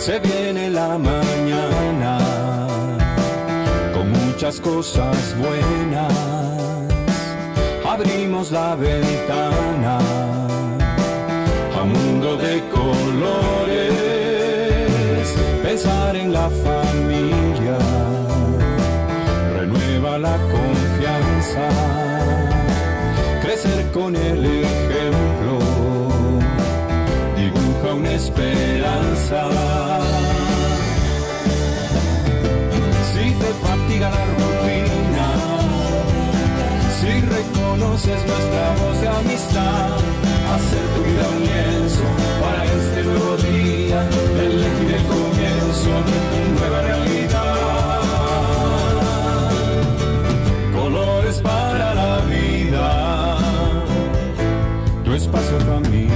Se viene la mañana con muchas cosas buenas. Abrimos la ventana a un mundo de colores. Pensar en la familia renueva la confianza. Crecer con el ejemplo dibuja una esperanza. Si te fatiga la rutina, si reconoces nuestra voz de amistad, hacer tu vida un lienzo para este nuevo día, elegir el comienzo de tu nueva realidad. Colores para la vida, tu espacio familia.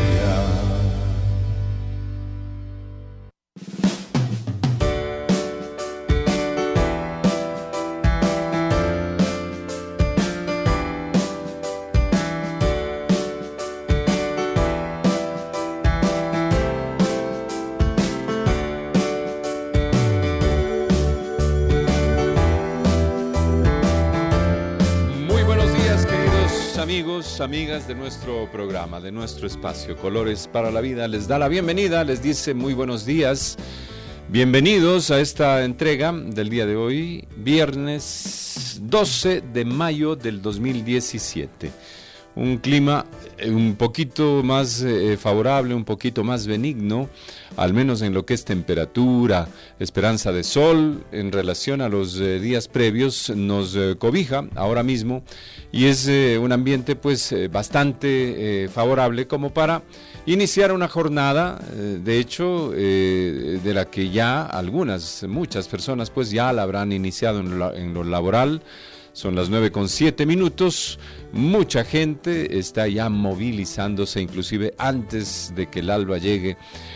Amigos, amigas de nuestro programa, de nuestro espacio Colores para la Vida, les da la bienvenida, les dice muy buenos días, bienvenidos a esta entrega del día de hoy, viernes 12 de mayo del 2017. Un clima un poquito más favorable, un poquito más benigno, al menos en lo que es temperatura, esperanza de sol, en relación a los días previos, nos cobija ahora mismo, y es un ambiente pues bastante favorable como para iniciar una jornada, de hecho, de la que ya muchas personas pues ya la habrán iniciado en lo laboral. Son las 9:07, mucha gente está ya movilizándose, inclusive antes de que el alba llegue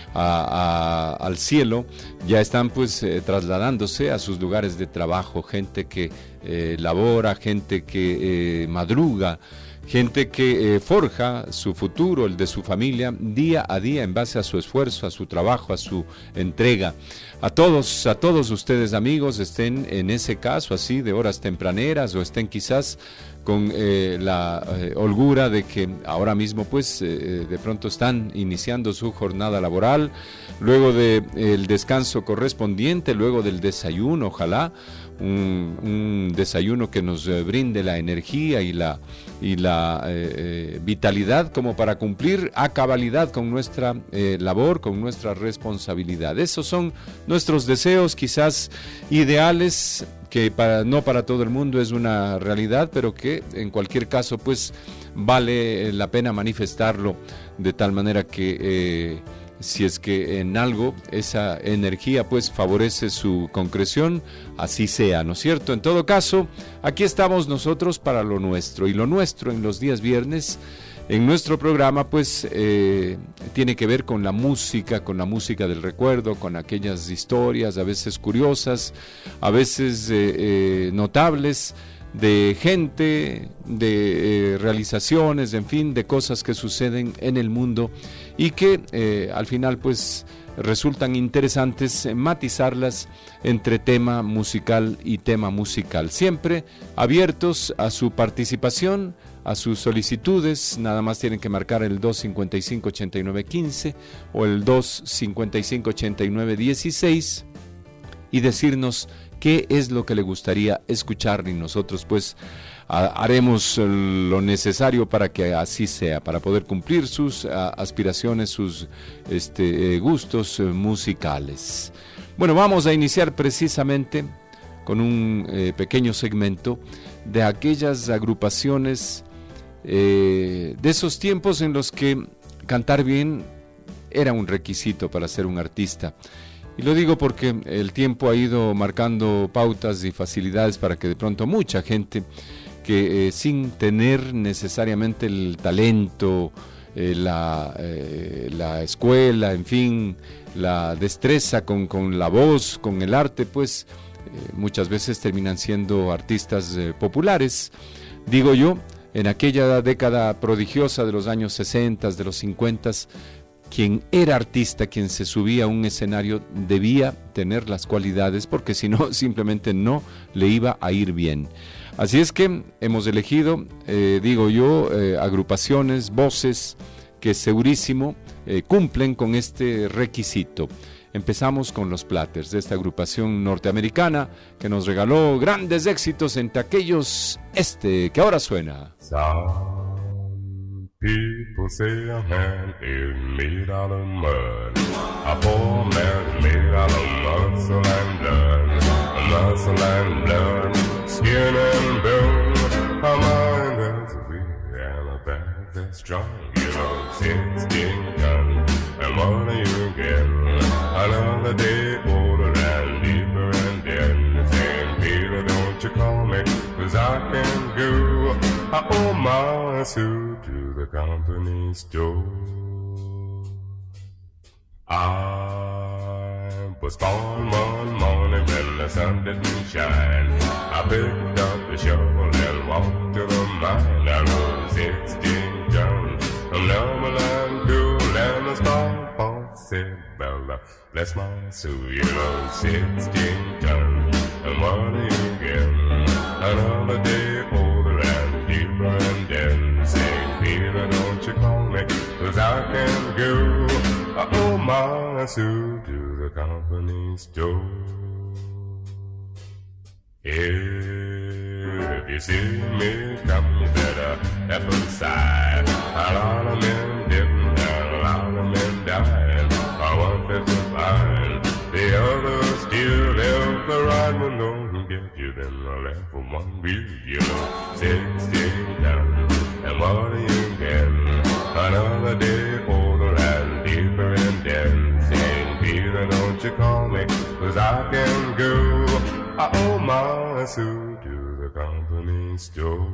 al cielo, ya están pues trasladándose a sus lugares de trabajo, gente que labora, gente que madruga, gente que forja su futuro, el de su familia, día a día en base a su esfuerzo, a su trabajo, a su entrega. A todos ustedes, amigos, estén en ese caso así de horas tempraneras o estén quizás con la holgura de que ahora mismo pues de pronto están iniciando su jornada laboral, luego del descanso correspondiente, luego del desayuno, ojalá un desayuno que nos brinde la energía y la vitalidad como para cumplir a cabalidad con nuestra labor, con nuestra responsabilidad. Esos son nuestros deseos quizás ideales, que no para todo el mundo es una realidad, pero que en cualquier caso pues vale la pena manifestarlo de tal manera que si es que en algo esa energía pues favorece su concreción, así sea, ¿no es cierto? En todo caso, aquí estamos nosotros para lo nuestro, y lo nuestro en los días viernes, en nuestro programa pues tiene que ver con la música del recuerdo, con aquellas historias a veces curiosas, a veces notables, de gente, de realizaciones, en fin, de cosas que suceden en el mundo y que al final pues resultan interesantes matizarlas entre tema musical y tema musical. Siempre abiertos a su participación, a sus solicitudes. Nada más tienen que marcar el 255-8915 o el 255-8916 y decirnos qué es lo que le gustaría escuchar, y nosotros pues haremos lo necesario para que así sea, para poder cumplir sus aspiraciones, sus gustos musicales. Bueno, vamos a iniciar precisamente con un pequeño segmento de aquellas agrupaciones de esos tiempos en los que cantar bien era un requisito para ser un artista. Y lo digo porque el tiempo ha ido marcando pautas y facilidades para que de pronto mucha gente que sin tener necesariamente el talento, la escuela, en fin, la destreza con la voz, con el arte, pues muchas veces terminan siendo artistas populares. Digo yo, en aquella década prodigiosa de los años 60, de los 50, quien era artista, quien se subía a un escenario, debía tener las cualidades, porque si no, simplemente no le iba a ir bien. Así es que hemos elegido, agrupaciones, voces que segurísimo cumplen con este requisito. Empezamos con los Platters, de esta agrupación norteamericana que nos regaló grandes éxitos, entre aquellos que ahora suena. Some people say a man is made out of mud. A poor man is made out of muscle and blood, skin and bone. A mind that's weak and a back that's strong. You know, 16 guns, and what do you get? Another day older and deeper and dead. Saying, Peter, don't you call me, 'cause I can go. I owe my suit to the company store. I was born one morning when the sun didn't shine. I picked up the shovel and walked to the mine. I rode 16 tons from Lumberland to Lanniston, said Bella, bless my soul, you know, 16 tons. And what do you get? Another day older and deeper and then St. Peter, don't you call me, 'cause I can go. I owe my suit to the company store. If you see me come, you better step aside. A lot of men didn't, and a lot of men died. One fifth was fine, the other still left. The right one don't get you, then the left for one wheel. You know, 16 down, and what do you get? Another day older and deeper and then St. Peter, don't you call me, 'cause I can go. I owe my suit to the company store.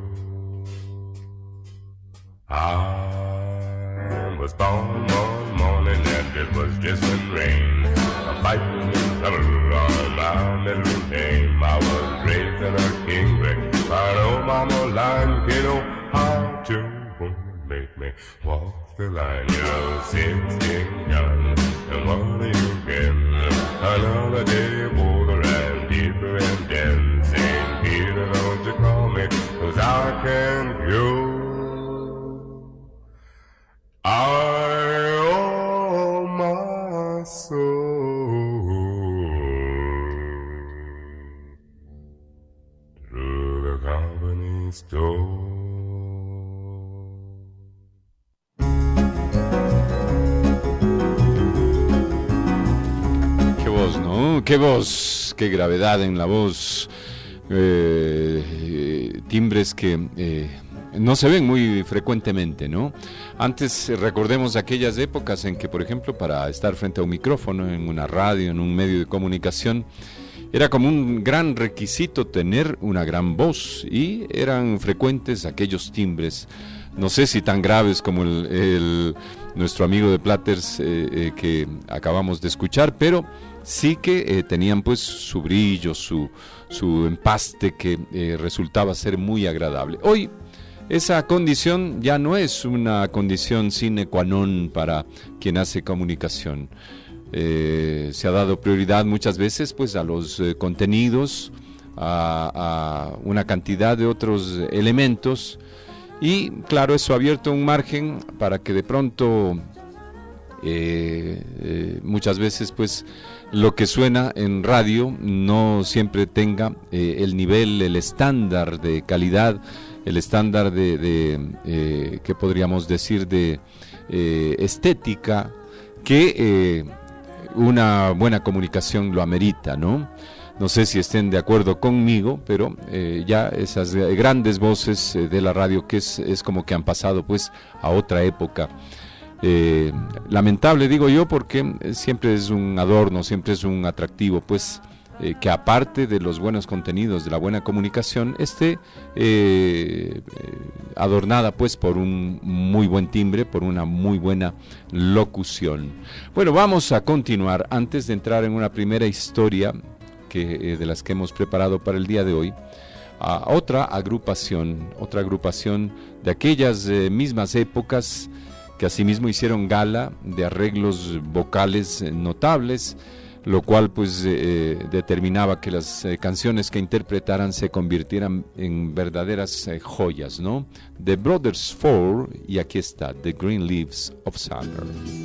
I was born one morning and it was drizzling rain. A fighting trouble on my middle name. I was raised in a king, I know mama line, kiddo, how to make me walk the line. You know, 16 guns, and what do you get? Another day older and deeper and then St. Peter, don't you call me, 'cause I can go. I owe my soul through the company store. Qué voz, ¿no? Qué voz, qué gravedad en la voz. Timbres que no se ven muy frecuentemente, ¿no? Antes, recordemos aquellas épocas en que, por ejemplo, para estar frente a un micrófono, en una radio, en un medio de comunicación, era como un gran requisito tener una gran voz, y eran frecuentes aquellos timbres, no sé si tan graves como nuestro amigo de Platters que acabamos de escuchar, pero sí que tenían pues su brillo, su empaste que resultaba ser muy agradable. Hoy esa condición ya no es una condición sine qua non para quien hace comunicación. Se ha dado prioridad muchas veces pues a los contenidos, a una cantidad de otros elementos, y claro, eso ha abierto un margen para que de pronto muchas veces pues lo que suena en radio no siempre tenga el nivel, el estándar de calidad, el estándar de ¿qué podríamos decir? De estética que una buena comunicación lo amerita, ¿no? No sé si estén de acuerdo conmigo, pero ya esas grandes voces de la radio que es como que han pasado pues a otra época. Lamentable, digo yo, porque siempre es un adorno, siempre es un atractivo, pues que aparte de los buenos contenidos, de la buena comunicación, esté adornada pues por un muy buen timbre, por una muy buena locución. Bueno, vamos a continuar. Antes de entrar en una primera historia de las que hemos preparado para el día de hoy, a otra agrupación de aquellas mismas épocas que asimismo hicieron gala de arreglos vocales notables, lo cual pues determinaba que las canciones que interpretaran se convirtieran en verdaderas joyas, ¿no? The Brothers Four, y aquí está, The Green Leaves of Summer.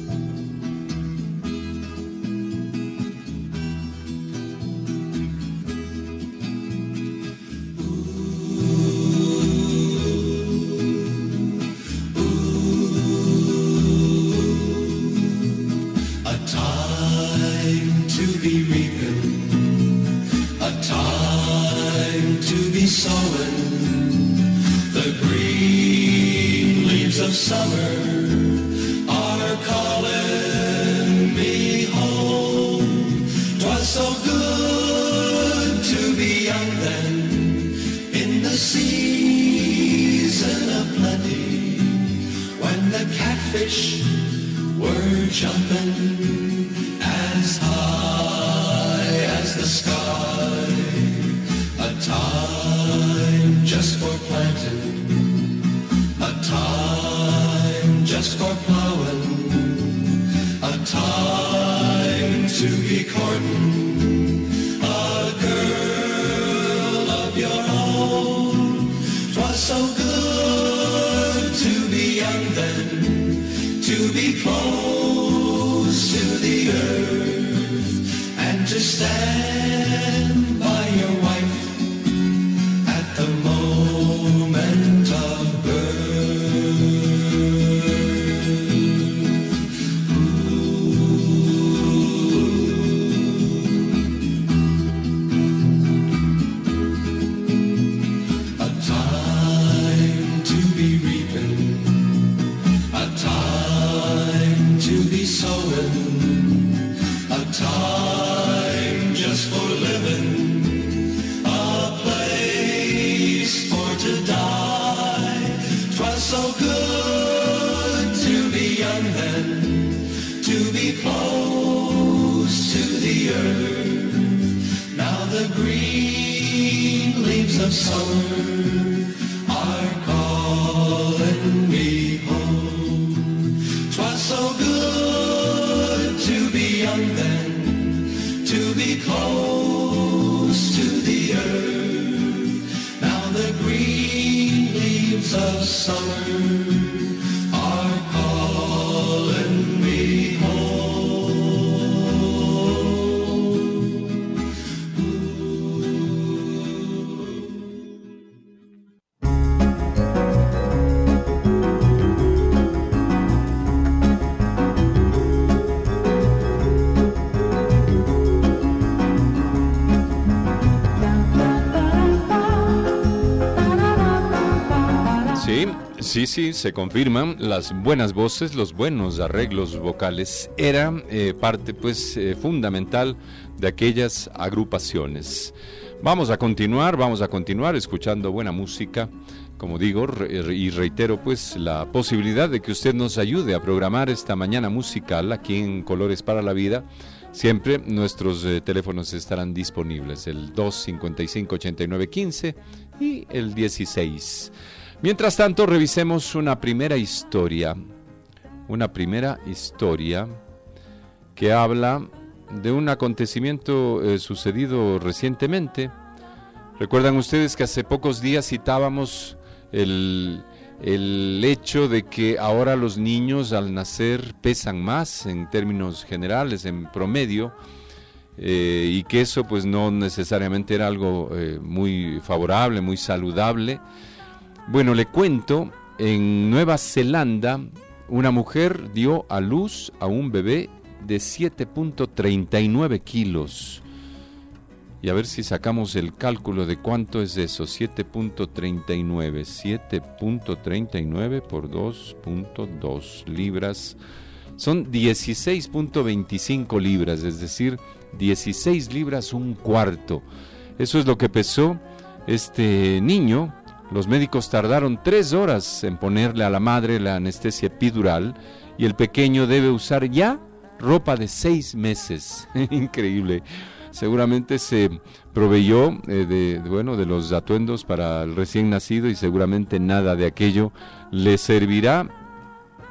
Sí, se confirman las buenas voces, los buenos arreglos vocales. Era parte pues fundamental de aquellas agrupaciones. Vamos a continuar escuchando buena música, como digo, y reitero pues la posibilidad de que usted nos ayude a programar esta mañana musical aquí en Colores para la Vida. Siempre nuestros teléfonos estarán disponibles, el 255-8915 y el 16. Mientras tanto, revisemos una primera historia que habla de un acontecimiento sucedido recientemente. Recuerdan ustedes que hace pocos días citábamos el hecho de que ahora los niños al nacer pesan más en términos generales, en promedio, y que eso pues no necesariamente era algo muy favorable, muy saludable. Bueno, le cuento, en Nueva Zelanda, una mujer dio a luz a un bebé de 7.39 kilos. Y a ver si sacamos el cálculo de cuánto es eso, 7.39 por 2.2 libras. Son 16.25 libras, es decir, 16 libras un cuarto. Eso es lo que pesó este niño. Los médicos tardaron 3 horas en ponerle a la madre la anestesia epidural y el pequeño debe usar ya ropa de 6 meses. Increíble. Seguramente se proveyó de los atuendos para el recién nacido y seguramente nada de aquello le servirá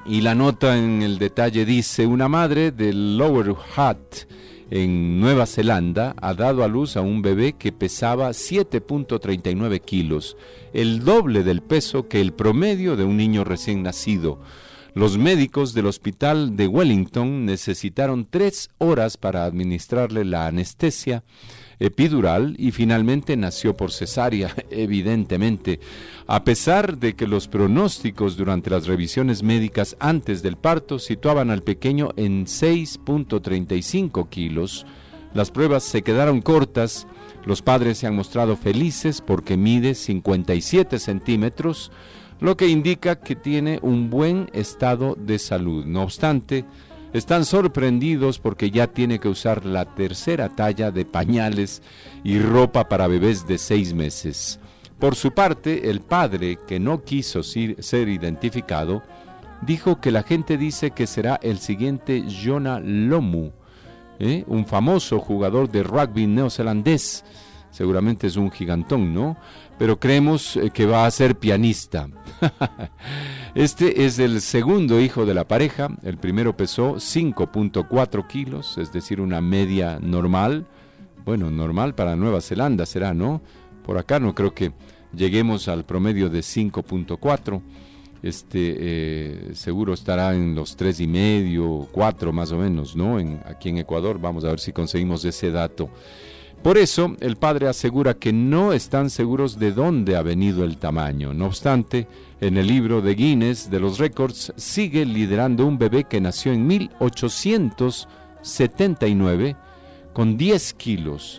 Y la nota en el detalle dice: una madre de Lower Hutt, en Nueva Zelanda, ha dado a luz a un bebé que pesaba 7.39 kilos, el doble del peso que el promedio de un niño recién nacido. Los médicos del hospital de Wellington necesitaron 3 horas para administrarle la anestesia epidural y finalmente nació por cesárea, evidentemente. A pesar de que los pronósticos durante las revisiones médicas antes del parto situaban al pequeño en 6.35 kilos, las pruebas se quedaron cortas. Los padres se han mostrado felices porque mide 57 centímetros, lo que indica que tiene un buen estado de salud. No obstante, están sorprendidos porque ya tiene que usar la tercera talla de pañales y ropa para bebés de 6 meses. Por su parte, el padre, que no quiso ser identificado, dijo que la gente dice que será el siguiente Jonah Lomu, un famoso jugador de rugby neozelandés. Seguramente es un gigantón, ¿no? Pero creemos que va a ser pianista. Este es el segundo hijo de la pareja. El primero pesó 5.4 kilos, es decir, una media normal. Bueno, normal para Nueva Zelanda será, ¿no? Por acá no creo que lleguemos al promedio de 5.4. Seguro estará en los 3.5, 4 más o menos, ¿no? Aquí en Ecuador, vamos a ver si conseguimos ese dato. Por eso, el padre asegura que no están seguros de dónde ha venido el tamaño. No obstante, en el libro de Guinness de los récords sigue liderando un bebé que nació en 1879 con 10 kilos.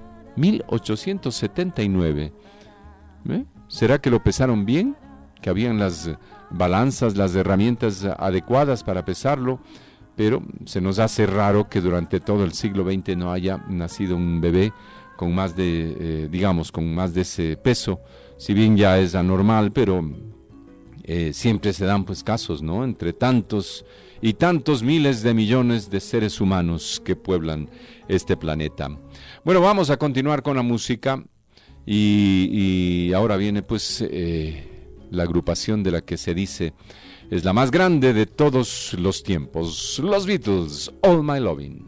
1879. ¿Será que lo pesaron bien? ¿Que habían las balanzas, las herramientas adecuadas para pesarlo? Pero se nos hace raro que durante todo el siglo XX no haya nacido un bebé con más de, con más de ese peso, si bien ya es anormal, pero siempre se dan pues casos, ¿no? Entre tantos y tantos miles de millones de seres humanos que pueblan este planeta. Bueno, vamos a continuar con la música y ahora viene pues la agrupación de la que se dice es la más grande de todos los tiempos, los Beatles, All My Lovin'.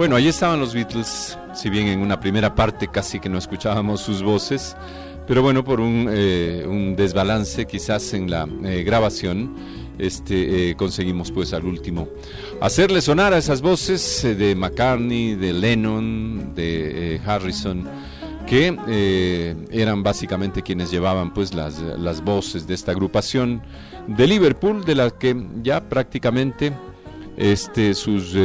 Bueno, ahí estaban los Beatles, si bien en una primera parte casi que no escuchábamos sus voces, pero bueno, por un desbalance quizás en la grabación, conseguimos pues al último hacerle sonar a esas voces de McCartney, de Lennon, de Harrison, que eran básicamente quienes llevaban pues las voces de esta agrupación de Liverpool, de la que ya prácticamente sus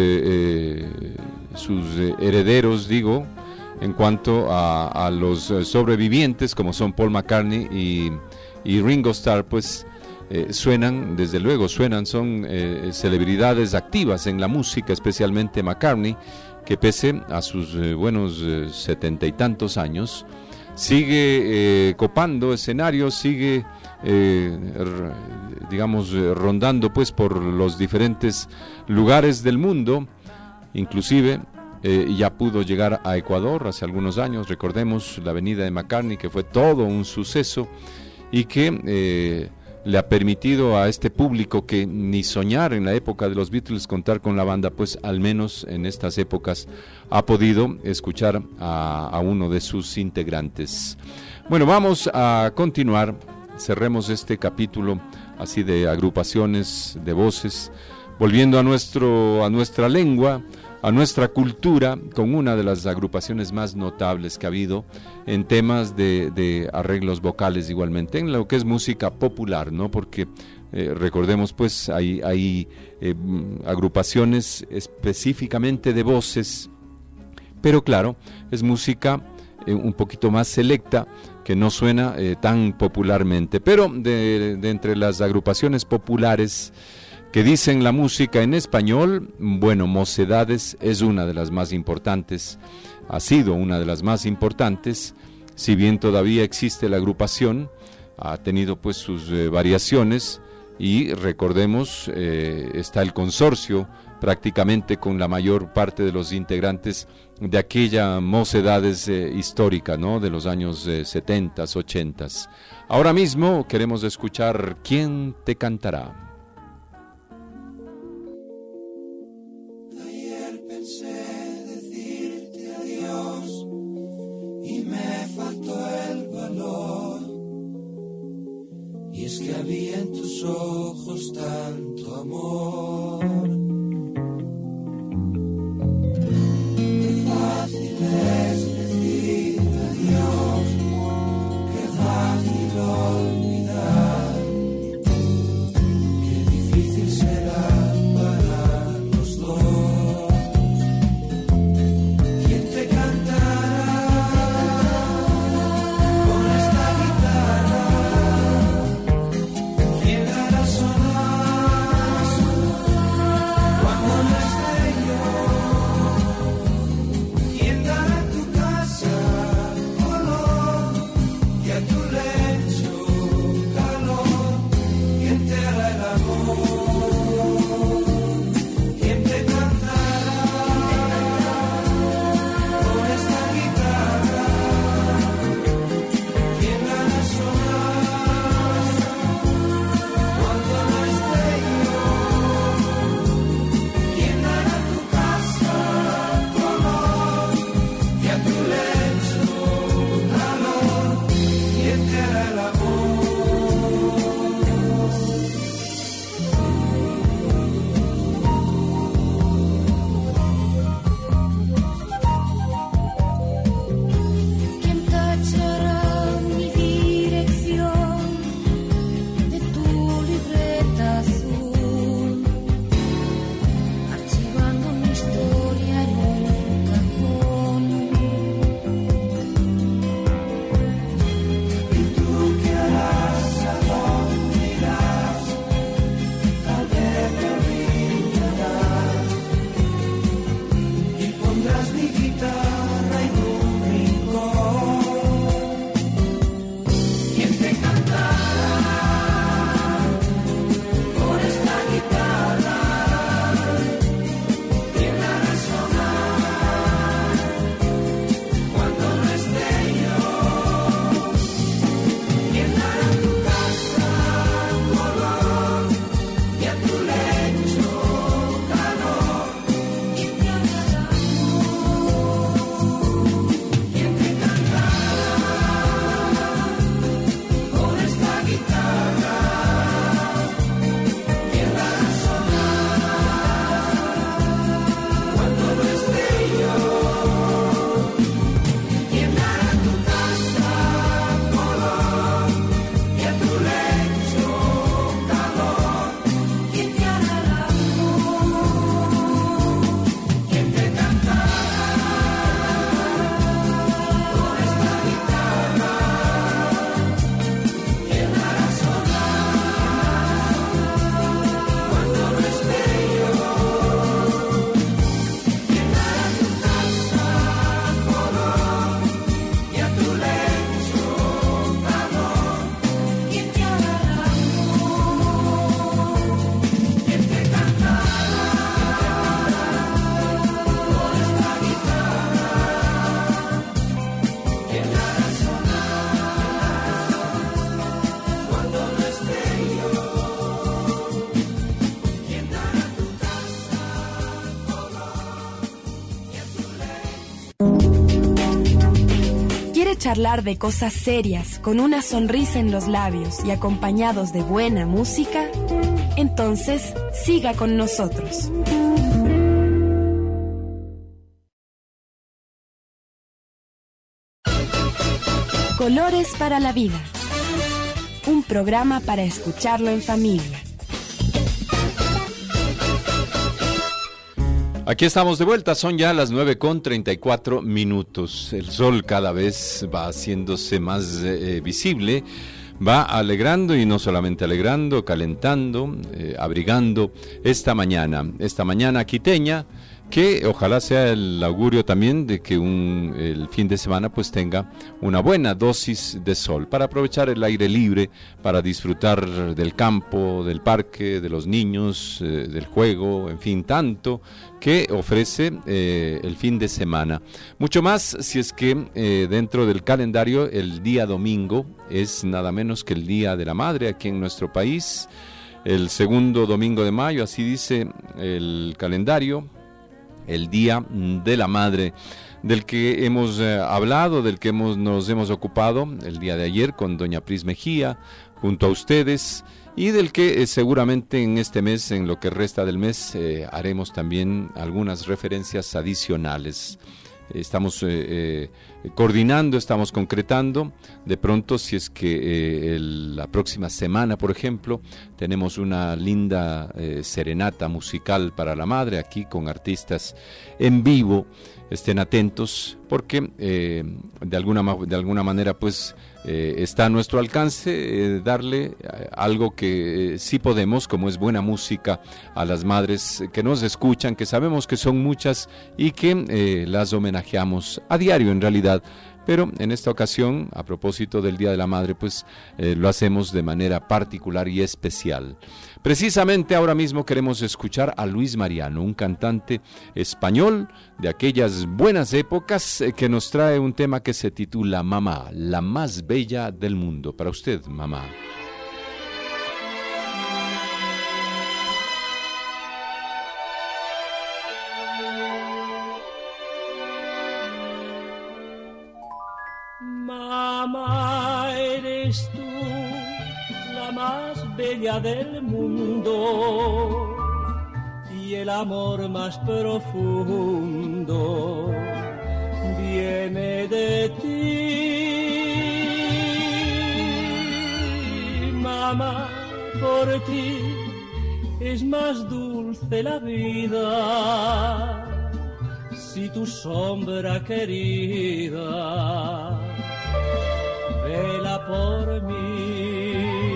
herederos, digo, en cuanto a los sobrevivientes, como son Paul McCartney y Ringo Starr, pues suenan, desde luego, son celebridades activas en la música, especialmente McCartney, que pese a sus buenos 70 y tantos años, sigue copando escenarios, sigue rondando pues por los diferentes lugares del mundo, inclusive ya pudo llegar a Ecuador hace algunos años. Recordemos la venida de McCartney, que fue todo un suceso y que le ha permitido a este público que ni soñar en la época de los Beatles contar con la banda, pues al menos en estas épocas ha podido escuchar a uno de sus integrantes. Bueno, vamos a continuar, cerremos este capítulo así de agrupaciones, de voces, volviendo a nuestra lengua, a nuestra cultura, con una de las agrupaciones más notables que ha habido en temas de arreglos vocales, igualmente en lo que es música popular, ¿no? Porque recordemos pues hay agrupaciones específicamente de voces, pero claro, es música un poquito más selecta, que no suena tan popularmente, pero de entre las agrupaciones populares que dicen la música en español, bueno, Mocedades es una de las más importantes, ha sido una de las más importantes, si bien todavía existe la agrupación, ha tenido pues sus variaciones, y recordemos, está el consorcio prácticamente con la mayor parte de los integrantes de aquella Mocedades histórica, ¿no?, de los años 70s, 80s. Ahora mismo queremos escuchar ¿Quién te cantará? Y es que había en tus ojos tanto amor. Qué fácil es decir adiós, qué fácil olvidar, qué difícil será para los dos. ¿Quién te cantará con esta guitarra? ¿Quién hará sonar charlar de cosas serias con una sonrisa en los labios y acompañados de buena música, entonces siga con nosotros. Colores para la vida. Un programa para escucharlo en familia. Aquí estamos de vuelta, son ya las 9:34. El sol cada vez va haciéndose más visible, va alegrando y no solamente alegrando, calentando, abrigando esta mañana quiteña, que ojalá sea el augurio también de que el fin de semana pues tenga una buena dosis de sol para aprovechar el aire libre, para disfrutar del campo, del parque, de los niños, del juego, en fin, tanto que ofrece el fin de semana. Mucho más si es que dentro del calendario el día domingo es nada menos que el Día de la Madre aquí en nuestro país, el segundo domingo de mayo, así dice el calendario. El Día de la Madre, del que hemos hablado, del que nos hemos ocupado el día de ayer con doña Pris Mejía, junto a ustedes, y del que seguramente en este mes, en lo que resta del mes, haremos también algunas referencias adicionales. Estamos coordinando, estamos concretando. De pronto, si es que la próxima semana, por ejemplo, tenemos una linda serenata musical para la madre, aquí con artistas en vivo, estén atentos, porque de alguna manera pues está a nuestro alcance darle algo que sí podemos, como es buena música a las madres que nos escuchan, que sabemos que son muchas y que las homenajeamos a diario en realidad. Pero en esta ocasión, a propósito del Día de la Madre, pues lo hacemos de manera particular y especial. Precisamente ahora mismo queremos escuchar a Luis Mariano, un cantante español de aquellas buenas épocas que nos trae un tema que se titula Mamá, la más bella del mundo. Para usted, mamá. Mamá, eres tú la más bella del mundo y el amor más profundo viene de ti. Mamá, por ti es más dulce la vida, si tu sombra querida vela por mí.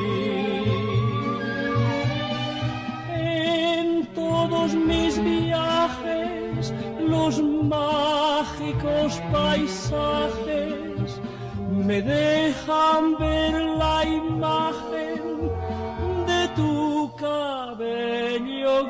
En todos mis viajes, los mágicos paisajes me dejan ver la imagen de tu cabello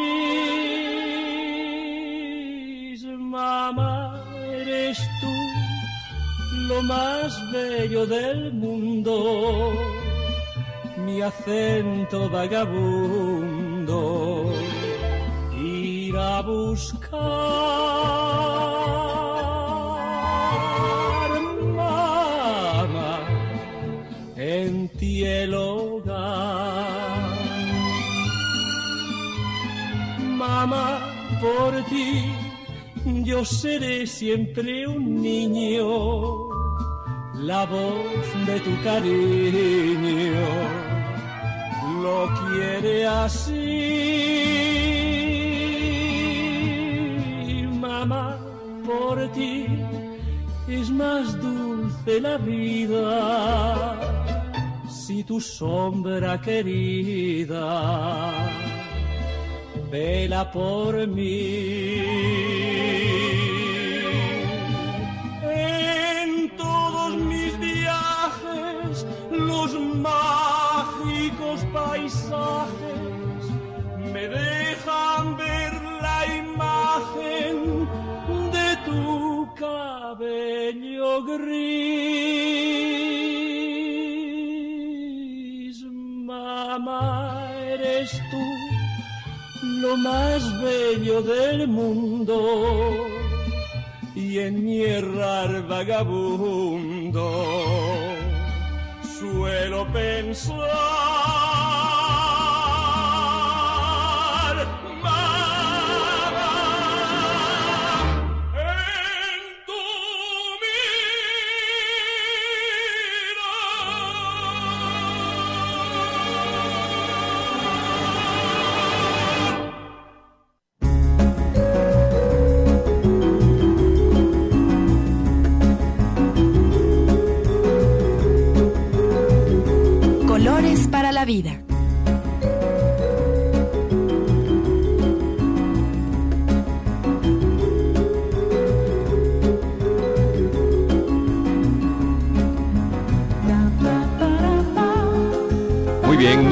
gris. Mamá, eres tú lo más bello del mundo, mi acento vagabundo, ir a buscar, mamá, en ti el hogar. Mamá, por ti yo seré siempre un niño, la voz de tu cariño lo quiere así. Mamá, por ti es más dulce la vida, si tu sombra querida vela por mí. Los mágicos paisajes me dejan ver la imagen de tu cabello gris. Mamá, eres tú lo más bello del mundo y en mi errar vagabundo suelo pensar, mamá, en tu Colores para la vida. Muy bien,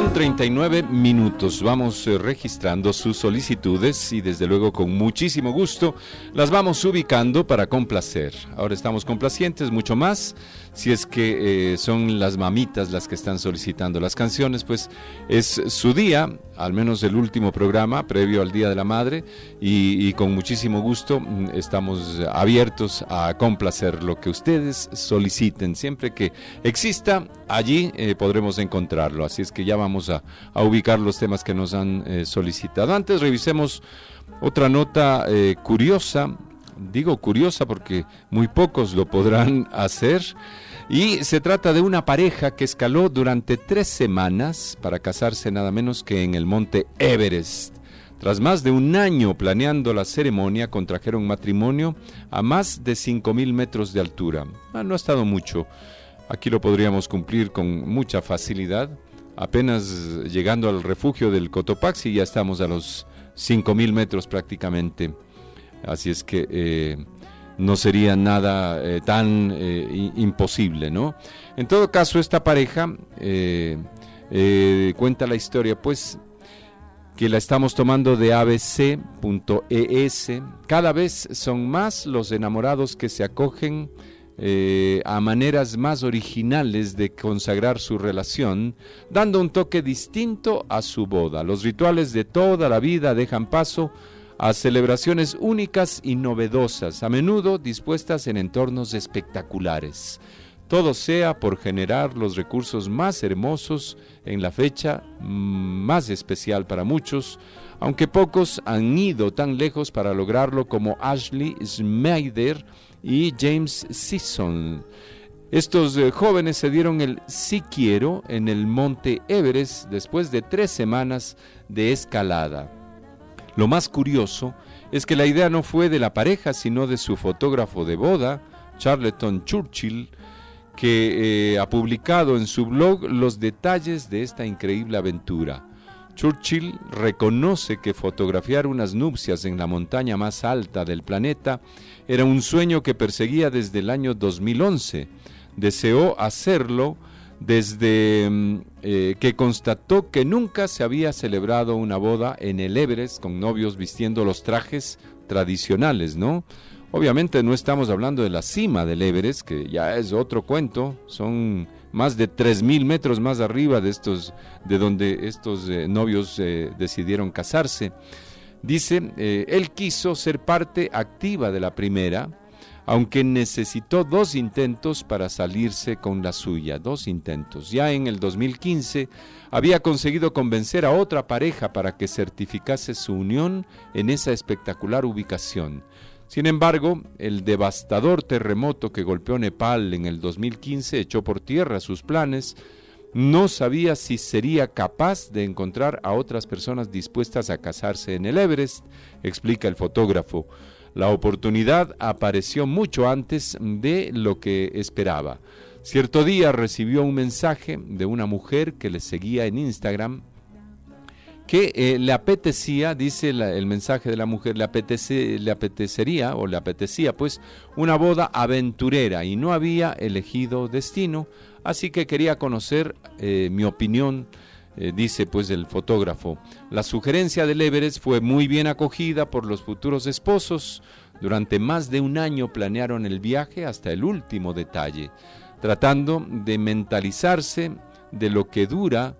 9:39. Vamos registrando sus solicitudes y desde luego con muchísimo gusto las vamos ubicando para complacer. Ahora estamos complacientes, mucho más. Si es que son las mamitas las que están solicitando las canciones, pues es su día, al menos el último programa previo al Día de la Madre, y con muchísimo gusto estamos abiertos a complacer lo que ustedes soliciten. Siempre que exista, allí podremos encontrarlo. Así es que ya vamos a ubicar los temas que nos han solicitado. Antes revisemos otra nota curiosa. Digo curiosa porque muy pocos lo podrán hacer, y se trata de una pareja que escaló durante 3 semanas para casarse nada menos que en el monte Everest. Tras más de un año planeando la ceremonia, contrajeron matrimonio a más de 5,000 metros de altura. No ha estado mucho, aquí lo podríamos cumplir con mucha facilidad, apenas llegando al refugio del Cotopaxi ya estamos a los 5,000 metros prácticamente. Así es que no sería nada tan imposible, ¿no? En todo caso, esta pareja cuenta la historia, pues, que la estamos tomando de abc.es. Cada vez son más los enamorados que se acogen a maneras más originales de consagrar su relación, dando un toque distinto a su boda. Los rituales de toda la vida dejan paso a celebraciones únicas y novedosas, a menudo dispuestas en entornos espectaculares. Todo sea por generar los recursos más hermosos en la fecha más especial para muchos, aunque pocos han ido tan lejos para lograrlo como Ashley Snyder y James Sisson. Estos jóvenes se dieron el sí quiero en el monte Everest después de 3 semanas de escalada. Lo más curioso es que la idea no fue de la pareja, sino de su fotógrafo de boda, Charlton Churchill, que ha publicado en su blog los detalles de esta increíble aventura. Churchill reconoce que fotografiar unas nupcias en la montaña más alta del planeta era un sueño que perseguía desde el año 2011. Deseó hacerlo desde que constató que nunca se había celebrado una boda en el Everest con novios vistiendo los trajes tradicionales, ¿no? Obviamente no estamos hablando de la cima del Everest, que ya es otro cuento, son más de 3,000 metros más arriba de donde estos novios decidieron casarse. Dice, él quiso ser parte activa de la primera, aunque necesitó 2 intentos para salirse con la suya, 2 intentos. Ya en el 2015 había conseguido convencer a otra pareja para que certificase su unión en esa espectacular ubicación. Sin embargo, el devastador terremoto que golpeó Nepal en el 2015 echó por tierra sus planes. No sabía si sería capaz de encontrar a otras personas dispuestas a casarse en el Everest, explica el fotógrafo. La oportunidad apareció mucho antes de lo que esperaba. Cierto día recibió un mensaje de una mujer que le seguía en Instagram que le apetecía, dice el mensaje de la mujer, le apetecía pues una boda aventurera y no había elegido destino, así que quería conocer mi opinión. Dice pues el fotógrafo, la sugerencia del Everest fue muy bien acogida por los futuros esposos. Durante más de un año planearon el viaje hasta el último detalle, tratando de mentalizarse de lo que dura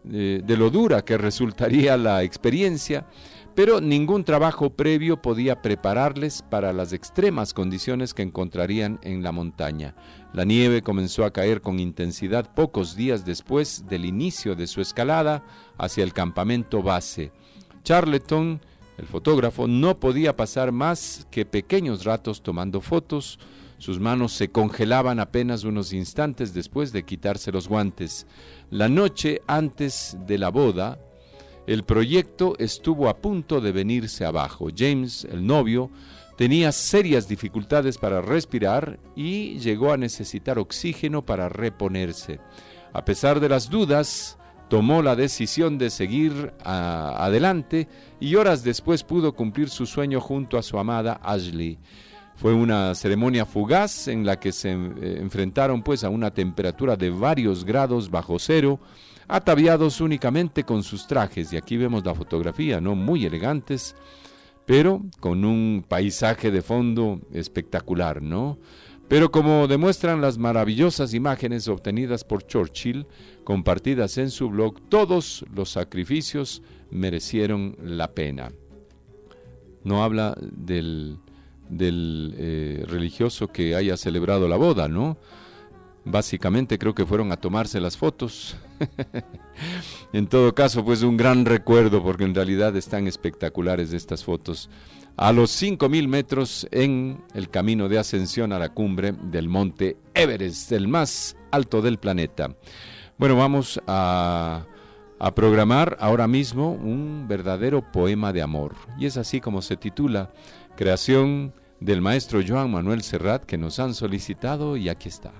de lo dura que resultaría la experiencia, pero ningún trabajo previo podía prepararles para las extremas condiciones que encontrarían en la montaña. La nieve comenzó a caer con intensidad pocos días después del inicio de su escalada hacia el campamento base. Charlton, el fotógrafo, no podía pasar más que pequeños ratos tomando fotos. Sus manos se congelaban apenas unos instantes después de quitarse los guantes. La noche antes de la boda, el proyecto estuvo a punto de venirse abajo. James, el novio, tenía serias dificultades para respirar y llegó a necesitar oxígeno para reponerse. A pesar de las dudas, tomó la decisión de seguir adelante y horas después pudo cumplir su sueño junto a su amada Ashley. Fue una ceremonia fugaz en la que se enfrentaron pues a una temperatura de varios grados bajo cero, ataviados únicamente con sus trajes, y aquí vemos la fotografía, ¿no? Muy elegantes, pero con un paisaje de fondo espectacular, ¿no? Pero como demuestran las maravillosas imágenes obtenidas por Churchill, compartidas en su blog, todos los sacrificios merecieron la pena. No habla del religioso que haya celebrado la boda, ¿no? Básicamente creo que fueron a tomarse las fotos. En todo caso, pues un gran recuerdo, porque en realidad están espectaculares estas fotos. A los 5,000 metros en el camino de ascensión a la cumbre del monte Everest, el más alto del planeta. Bueno, vamos a programar ahora mismo un verdadero poema de amor. Y es así como se titula, creación del maestro Joan Manuel Serrat, que nos han solicitado, y aquí está.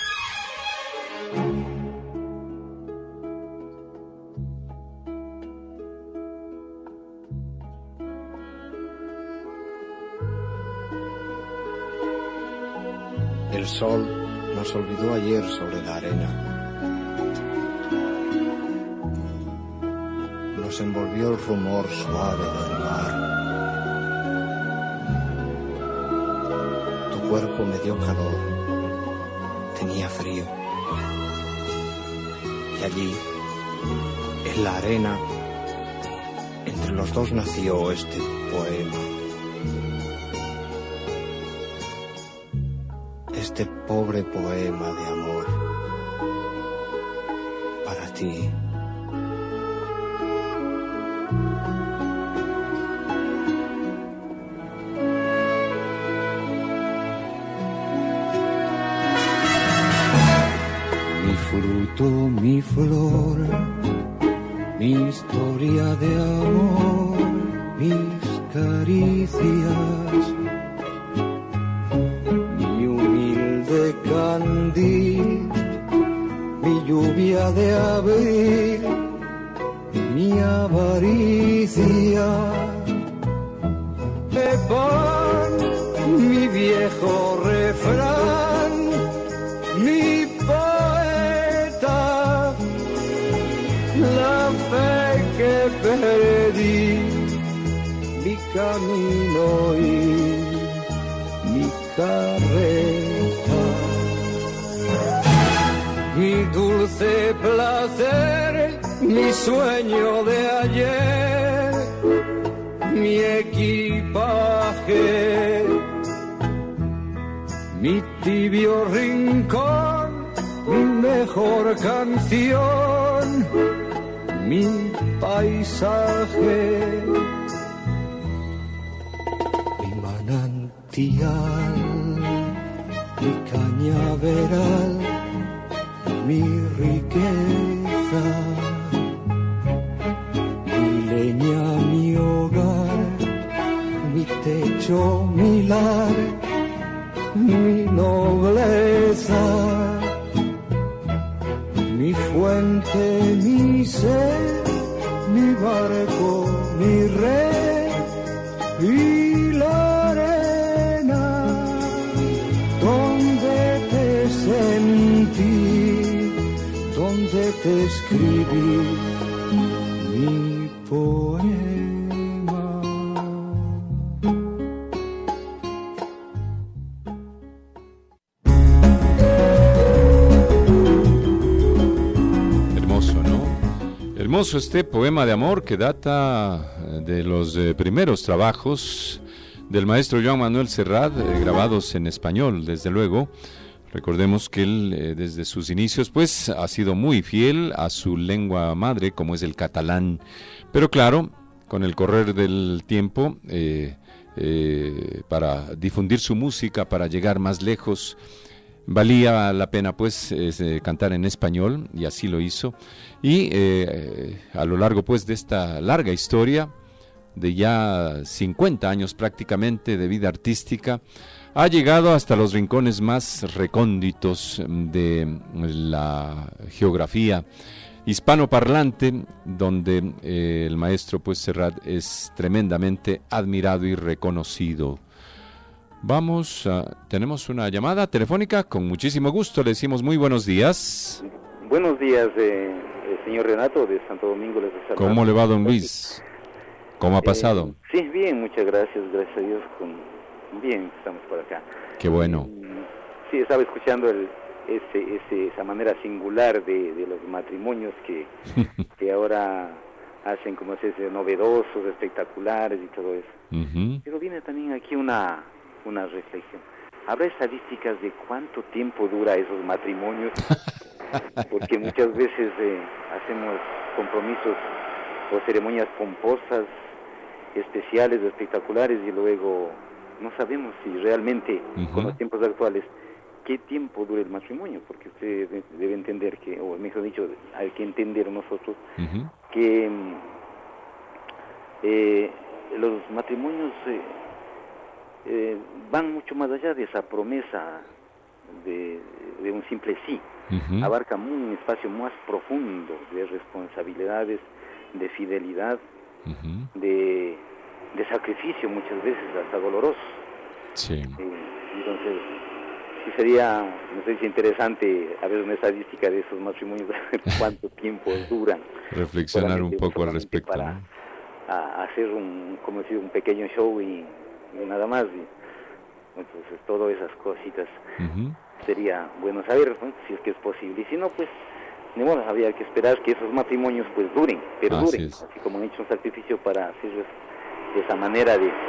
El sol nos olvidó ayer sobre la arena. Nos envolvió el rumor suave del mar. Tu cuerpo me dio calor, tenía frío. Y allí, en la arena, entre los dos nació este poema. Este pobre poema de amor para ti. Mi fruto, mi flor, mi historia de amor, mis caricias, candil, mi lluvia de abril, mi avaricia, Pepán, mi viejo refrán, mi poeta, la fe que perdí, mi camino y mi carrera. Mi dulce placer, mi sueño de ayer, mi equipaje, mi tibio rincón, mi mejor canción, mi paisaje, mi manantial, mi cañaveral, mi riqueza, mi leña, mi hogar, mi techo, mi lar, mi nobleza, mi fuente, mi sed, mi barco, mi red y la arena donde te sentí, donde te escribí mi poema. Hermoso, ¿no? hermoso este poema de amor que data de los primeros trabajos del maestro Joan Manuel Serrat, grabados en español, desde luego. Recordemos que él, desde sus inicios, pues, ha sido muy fiel a su lengua madre, como es el catalán. Pero claro, con el correr del tiempo, para difundir su música, para llegar más lejos, valía la pena, pues, cantar en español, y así lo hizo. Y a lo largo, pues, de esta larga historia, de ya 50 años prácticamente de vida artística, ha llegado hasta los rincones más recónditos de la geografía hispanoparlante, donde el maestro, pues, Serrat es tremendamente admirado y reconocido. Tenemos una llamada telefónica, con muchísimo gusto, le decimos muy buenos días. Buenos días, señor Renato, de Santo Domingo. ¿Cómo le va, don Luis? ¿Cómo ha pasado? Sí, bien, muchas gracias a Dios. Bien, estamos por acá. Qué bueno. Sí, estaba escuchando esa manera singular de los matrimonios que ahora hacen, como se dice, novedosos, espectaculares y todo eso. Uh-huh. Pero viene también aquí una reflexión. ¿Habrá estadísticas de cuánto tiempo dura esos matrimonios? Porque muchas veces hacemos compromisos o ceremonias pomposas, especiales o espectaculares, y luego no sabemos si realmente, uh-huh, con los tiempos actuales, qué tiempo dura el matrimonio, porque usted debe entender que, o mejor dicho, hay que entender nosotros, uh-huh, que los matrimonios van mucho más allá de esa promesa de un simple sí. Uh-huh. Abarcan un espacio más profundo de responsabilidades, de fidelidad, uh-huh, de sacrificio, muchas veces hasta doloroso. Sí. Entonces, sí sería, no sé si interesante a ver una estadística de esos matrimonios, cuánto tiempo duran. Reflexionar un poco al respecto, para, ¿no? Hacer como decir, un pequeño show y nada más. Entonces, todas esas cositas, uh-huh, sería bueno saber, ¿no?, si es que es posible. Y si no, pues, ni modo, había que esperar que esos matrimonios pues duren, perduren, así como han hecho un sacrificio para hacerles de esa manera de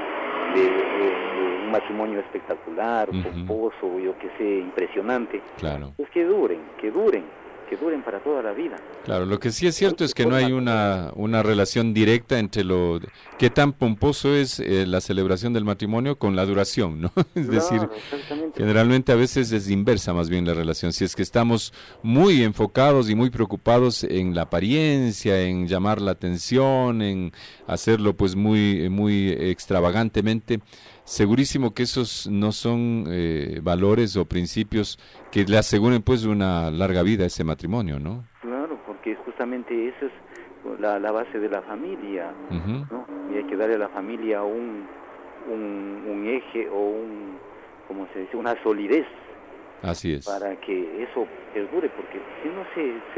un matrimonio espectacular, uh-huh, pomposo, yo que sé, impresionante. Claro. Pues que duren para toda la vida. Claro, lo que sí es cierto es que no hay una relación directa entre lo qué tan pomposo es la celebración del matrimonio con la duración, ¿no? Es decir, generalmente a veces es inversa más bien la relación. Si es que estamos muy enfocados y muy preocupados en la apariencia, en llamar la atención, en hacerlo pues muy extravagantemente, segurísimo que esos no son valores o principios que le aseguren pues una larga vida a ese matrimonio, ¿no? Claro, porque justamente esa es la base de la familia, uh-huh, ¿no? Y hay que darle a la familia un eje o ¿cómo se dice?, una solidez. Así es. Para que eso perdure, porque si no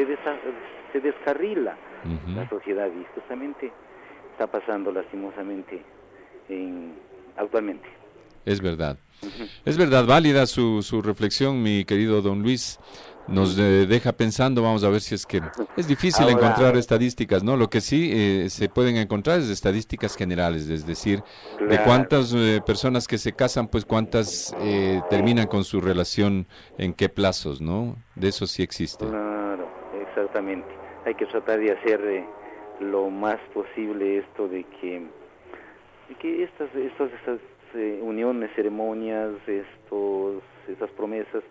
se descarrila, uh-huh, la sociedad, y justamente está pasando lastimosamente actualmente. Es verdad. Uh-huh. Es verdad, válida su reflexión, mi querido don Luis. Nos deja pensando, vamos a ver si es que es difícil encontrar estadísticas, ¿no? Lo que sí se pueden encontrar es estadísticas generales, es decir, claro, de cuántas personas que se casan, pues cuántas terminan con su relación, en qué plazos, ¿no? De eso sí existe. Claro, exactamente. Hay que tratar de hacer lo más posible esto de que estas uniones, ceremonias, estas promesas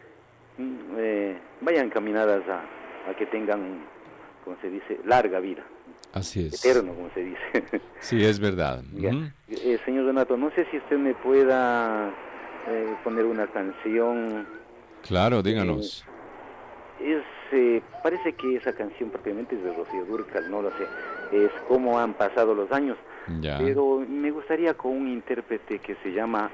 vayan encaminadas a que tengan, como se dice, larga vida. Así es. Eterno, como se dice. Sí, es verdad. Uh-huh. Señor Renato, no sé si usted me pueda poner una canción. Claro, díganos. Parece que esa canción propiamente es de Rocío Dúrcal, no lo sé. Es Cómo han pasado los años. Ya. Pero me gustaría con un intérprete que se llama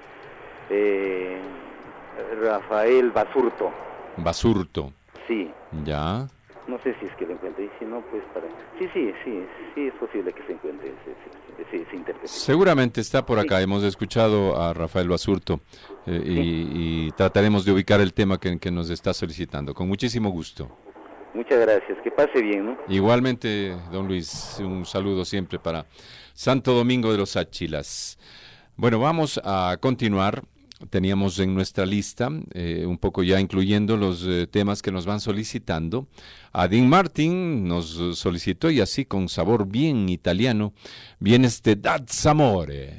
Rafael Basurto. Basurto. Sí. Ya. No sé si es que lo encuentre, y si no, pues para... Sí, es posible que se encuentre ese intérprete. Seguramente está por acá, sí. Hemos escuchado a Rafael Basurto y trataremos de ubicar el tema que nos está solicitando, con muchísimo gusto. Muchas gracias, que pase bien, ¿no? Igualmente, don Luis, un saludo siempre para Santo Domingo de los Áchilas. Bueno, vamos a continuar. Teníamos en nuestra lista, un poco ya incluyendo los temas que nos van solicitando. A Dean Martin nos solicitó, y así con sabor bien italiano, viene este That's Amore.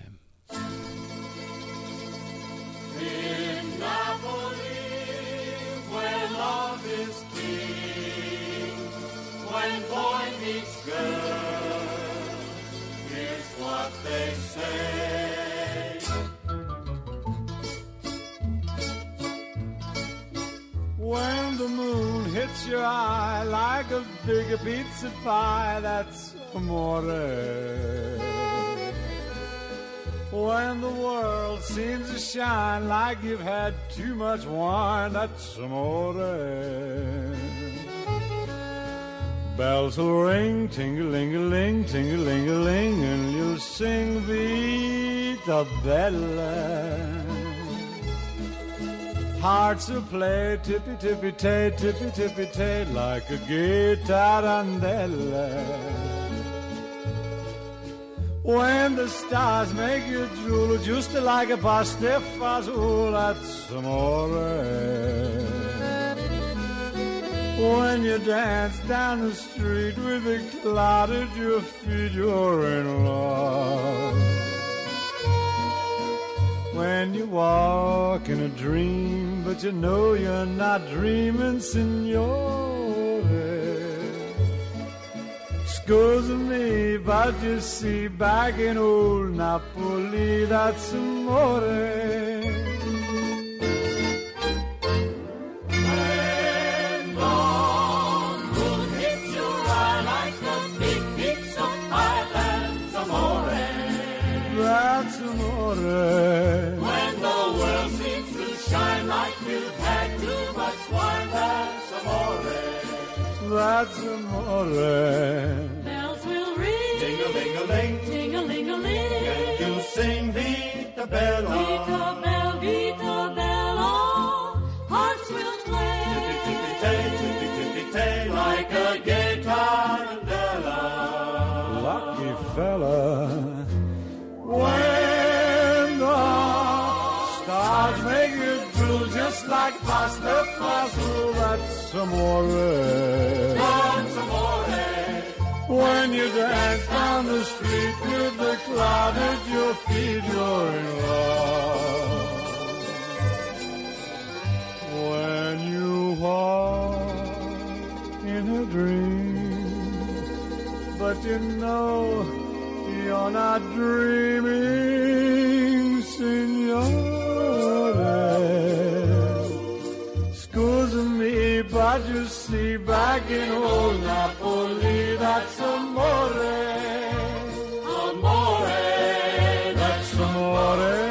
When the moon hits your eye like a big pizza pie, that's amore. When the world seems to shine like you've had too much wine, that's amore. Bells will ring, ting-a-ling-a-ling, ting-a-ling-a-ling, and you'll sing Vita Bella. Hearts will play tippy-tippy-tay, tippy-tippy-tay, like a gay tarantella. When the stars make you drool, just like a pastifazool, that's amore. When you dance down the street with a cloud at your feet, you're in love. When you walk in a dream, but you know you're not dreaming, signore. Scusa me, but you see, back in old Napoli, that's amore. When the moon hits your eye like a big pizza pie, that's amore. That's amore. When the world seems to shine like you've had too much wine, that's amore. That's amore. Bells will ring, Ting-a-ling-a-ling, ting-a-ling-a-ling, and you'll sing Vita Bella. Vita Bella, Vita Bella. Hearts will play, Tippy-tippy-tay, tippy-tippy-tay, like a gay tarantella. lucky fella. When the stars make you drool just like pasta fazool, that's amore. That's amore. When you dance down the street with the cloud at your feet, you're in love. When you walk in a dream, but you know you're not dreaming, signore. Scusa me, but you see, back in old Napoli, that's amore. Amore, that's amore.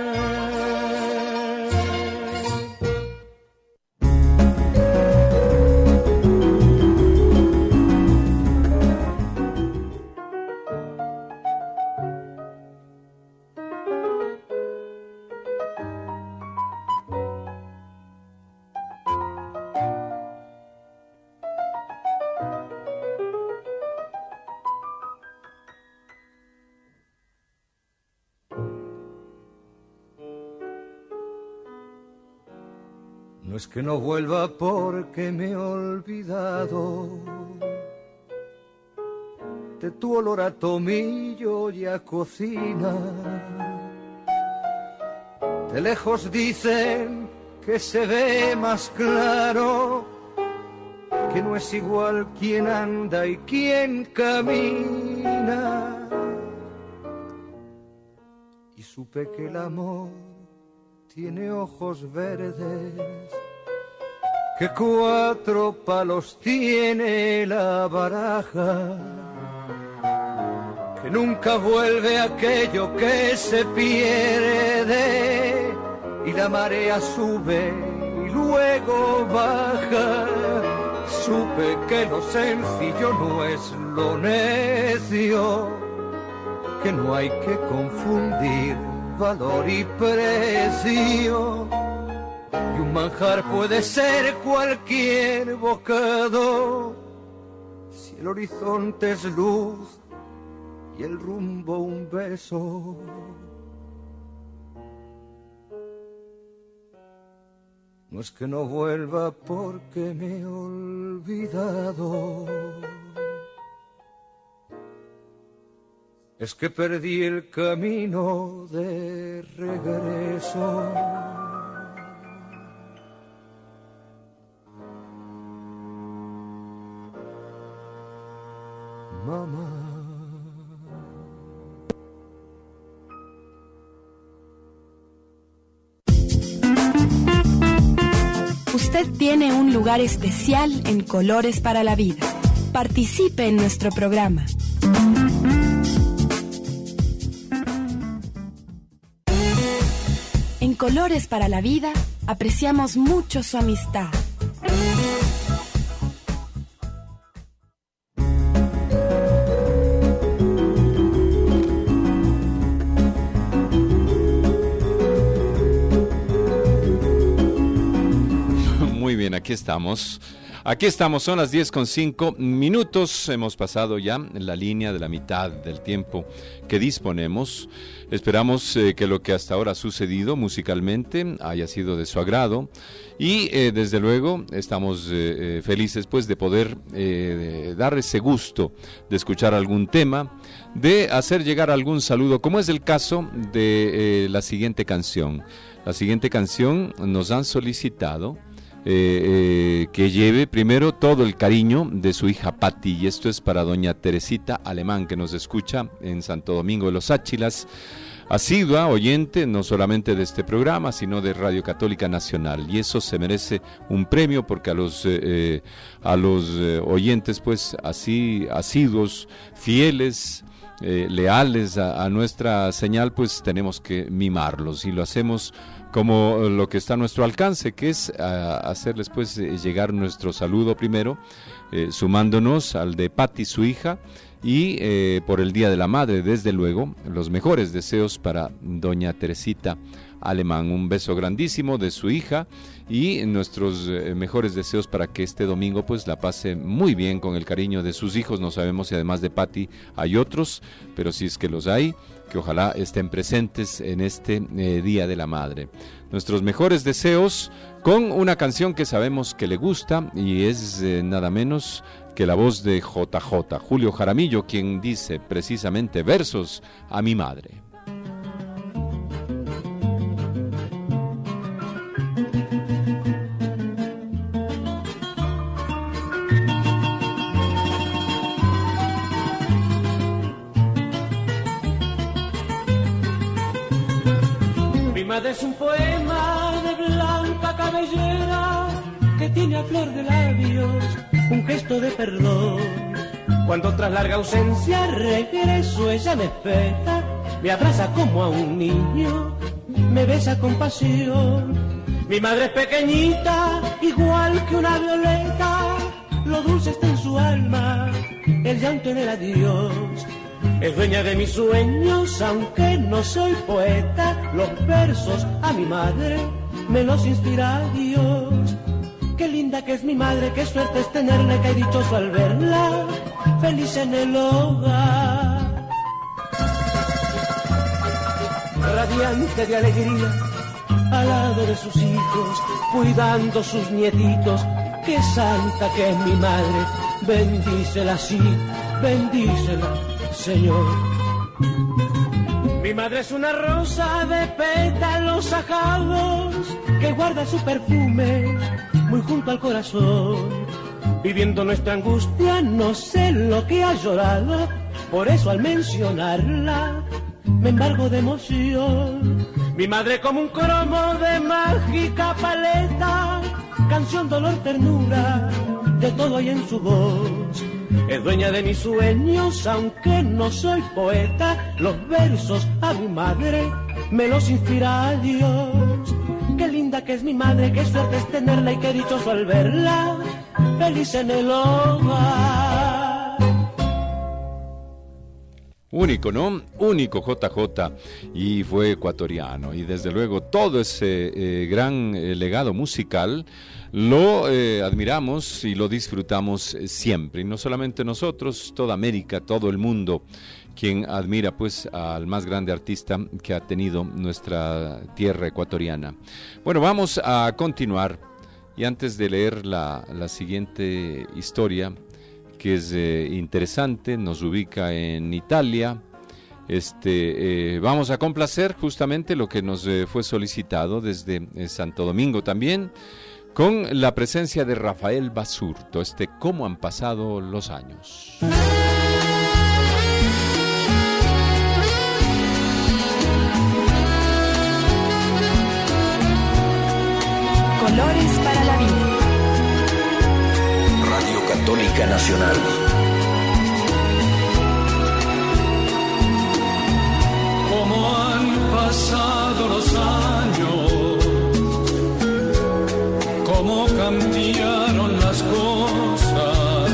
No es que no vuelva porque me he olvidado de tu olor a tomillo y a cocina. De lejos dicen que se ve más claro, que no es igual quien anda y quien camina. Y supe que el amor tiene ojos verdes, que 4 palos tiene la baraja, que nunca vuelve aquello que se pierde, y la marea sube y luego baja. Supe que lo sencillo no es lo necio, que no hay que confundir valor y precio, y un manjar puede ser cualquier bocado, si el horizonte es luz y el rumbo un beso. No es que no vuelva porque me he olvidado, es que perdí el camino de regreso. Mamá. Usted tiene un lugar especial en Colores para la Vida. Participe en nuestro programa. En Colores para la Vida apreciamos mucho su amistad. Muy bien, aquí estamos. Son las 10:05. Hemos pasado ya la línea de la mitad del tiempo que disponemos. Esperamos que lo que hasta ahora ha sucedido musicalmente haya sido de su agrado. Y desde luego estamos felices pues de poder dar ese gusto de escuchar algún tema, de hacer llegar algún saludo, como es el caso de la siguiente canción. La siguiente canción nos han solicitado que lleve primero todo el cariño de su hija Patti, y esto es para doña Teresita Alemán, que nos escucha en Santo Domingo de los Áchilas, asidua oyente no solamente de este programa, sino de Radio Católica Nacional, y eso se merece un premio, porque a los oyentes pues así asiduos, fieles, leales a nuestra señal, pues tenemos que mimarlos, y lo hacemos como lo que está a nuestro alcance, que es hacerles pues llegar nuestro saludo primero, sumándonos al de Patti, su hija, y por el Día de la Madre, desde luego, los mejores deseos para doña Teresita Alemán. Un beso grandísimo de su hija y nuestros mejores deseos para que este domingo pues la pase muy bien con el cariño de sus hijos. No sabemos si además de Patti hay otros, pero si es que los hay, que ojalá estén presentes en este Día de la Madre. Nuestros mejores deseos con una canción que sabemos que le gusta, y es nada menos que la voz de JJ, Julio Jaramillo, quien dice precisamente versos a mi madre. Es un poema de blanca cabellera que tiene a flor de labios un gesto de perdón. Cuando tras larga ausencia regreso, ella me espera, me abraza como a un niño, me besa con pasión. Mi madre es pequeñita, igual que una violeta, lo dulce está en su alma, el llanto en el adiós. Es dueña de mis sueños, aunque no soy poeta. Los versos a mi madre me los inspira Dios. Qué linda que es mi madre, qué suerte es tenerla, qué dichoso al verla, feliz en el hogar. Radiante de alegría, al lado de sus hijos, cuidando sus nietitos. Qué santa que es mi madre, bendícela así, bendícela, Señor. Mi madre es una rosa de pétalos ajados que guarda su perfume muy junto al corazón. Viviendo nuestra angustia no sé lo que ha llorado, por eso al mencionarla me embargo de emoción. Mi madre como un cromo de mágica paleta, canción, dolor, ternura, de todo hay en su voz. Es dueña de mis sueños, aunque no soy poeta. Los versos a mi madre me los inspira Dios. Qué linda que es mi madre, qué suerte es tenerla y qué dichoso al verla, feliz en el hogar. Único, ¿no? Único JJ, y fue ecuatoriano, y desde luego todo ese gran legado musical lo admiramos y lo disfrutamos siempre, y no solamente nosotros, toda América, todo el mundo, quien admira pues al más grande artista que ha tenido nuestra tierra ecuatoriana. Bueno, vamos a continuar, y antes de leer la siguiente historia, que es interesante, nos ubica en Italia, vamos a complacer justamente lo que nos fue solicitado desde Santo Domingo también, con la presencia de Rafael Basurto, ¿Cómo han pasado los años? Colores para la vida. Radio Católica Nacional. Cómo han pasado los años, cómo cambiaron las cosas,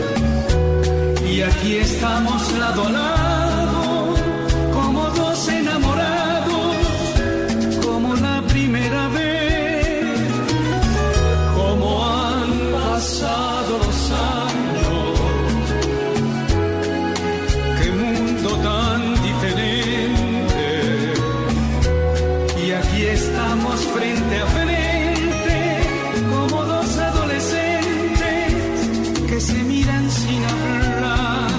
y aquí estamos lado a lado, como dos enamorados, como la primera vez. Cómo han pasado los años, qué mundo tan diferente, y aquí estamos frente a frente, como dos adolescentes que se miran sin hablar.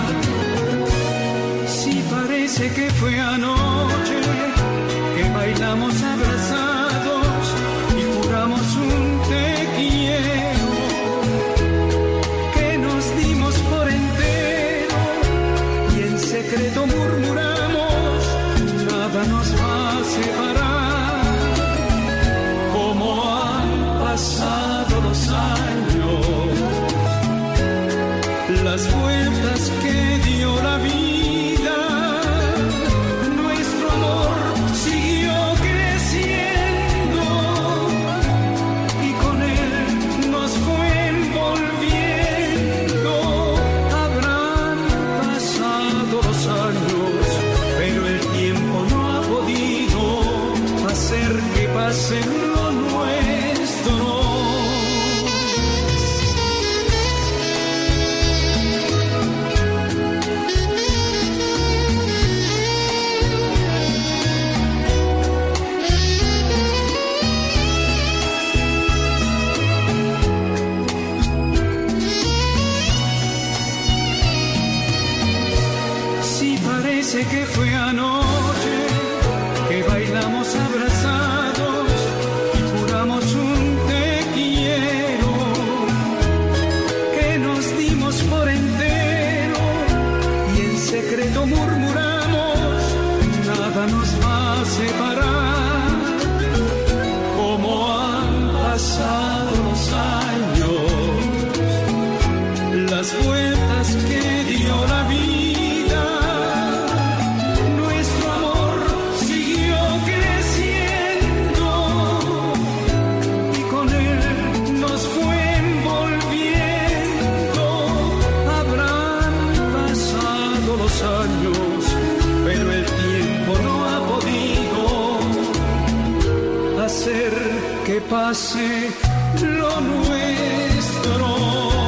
Si parece que fue anoche que bailamos abrazados y juramos un te quiero, que nos dimos por entero y en secreto murmuramos, nada nos va a separar. Cómo han pasado los años, las vueltas que dio la vida, nuestro amor siguió creciendo y con él nos fue envolviendo. Habrán pasado los años, pero el tiempo no ha podido hacer que pase lo nuestro. Si parece que fue anoche que bailamos abrazados y juramos un te quiero, que nos dimos por entero y en secreto murmuramos, nada nos va a separar. Cómo han pasado los años, las vueltas que dio la vida, nuestro amor siguió creciendo y con él nos fue envolviendo. Habrán pasado los años, pero el tiempo no ha podido hacer que pase lo nuestro.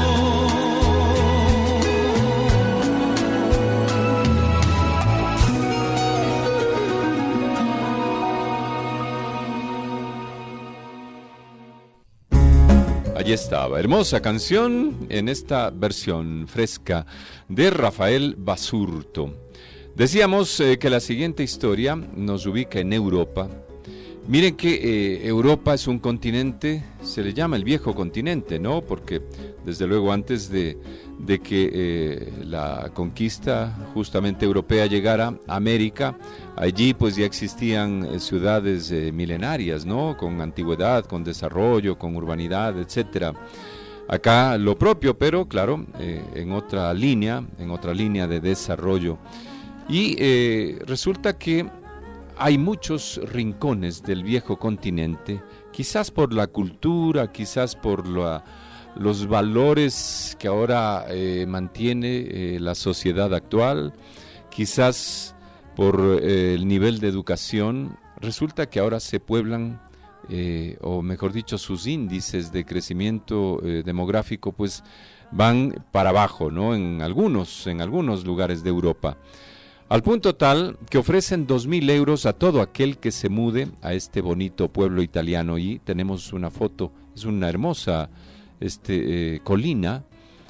Allí estaba, hermosa canción en esta versión fresca de Rafael Basurto. Decíamos que la siguiente historia nos ubica en Europa. Miren que Europa es un continente, se le llama el viejo continente, ¿no? Porque desde luego antes de que la conquista justamente europea llegara a América, allí pues ya existían ciudades milenarias, ¿no? Con antigüedad, con desarrollo, con urbanidad, etcétera. Acá lo propio, pero claro, en otra línea de desarrollo. Y resulta que hay muchos rincones del viejo continente, quizás por la cultura, quizás por los valores que ahora mantiene la sociedad actual, quizás por el nivel de educación, resulta que ahora se pueblan, o mejor dicho, sus índices de crecimiento demográfico pues van para abajo, ¿no? En algunos lugares de Europa. Al punto tal que ofrecen 2.000 euros a todo aquel que se mude a este bonito pueblo italiano. Y tenemos una foto, es una hermosa colina,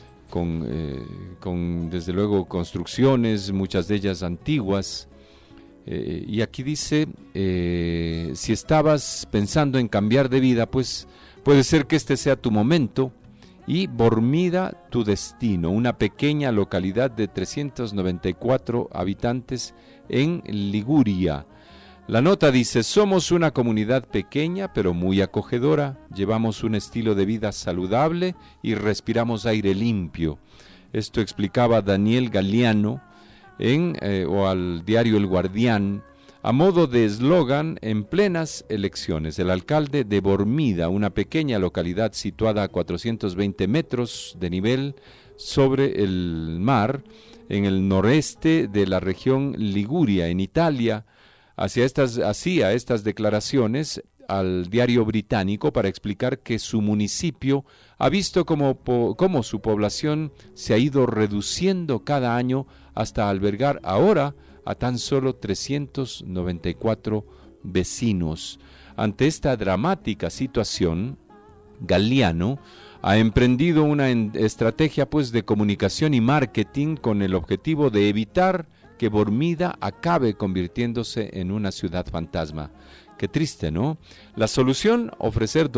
con desde luego construcciones, muchas de ellas antiguas. Y aquí dice, si estabas pensando en cambiar de vida, pues puede ser que este sea tu momento. Y Bormida, tu destino, una pequeña localidad de 394 habitantes en Liguria. La nota dice, somos una comunidad pequeña pero muy acogedora, llevamos un estilo de vida saludable y respiramos aire limpio. Esto explicaba Daniel Galliano o al diario El Guardián, a modo de eslogan en plenas elecciones. El alcalde de Bormida, una pequeña localidad situada a 420 metros de nivel sobre el mar, en el noreste de la región Liguria, en Italia, hacía estas declaraciones al diario británico para explicar que su municipio ha visto cómo su población se ha ido reduciendo cada año hasta albergar ahora a tan solo 394 vecinos. Ante esta dramática situación, Galliano ha emprendido una estrategia pues de comunicación y marketing con el objetivo de evitar que Bormida acabe convirtiéndose en una ciudad fantasma. Qué triste, ¿no? La solución, ofrecer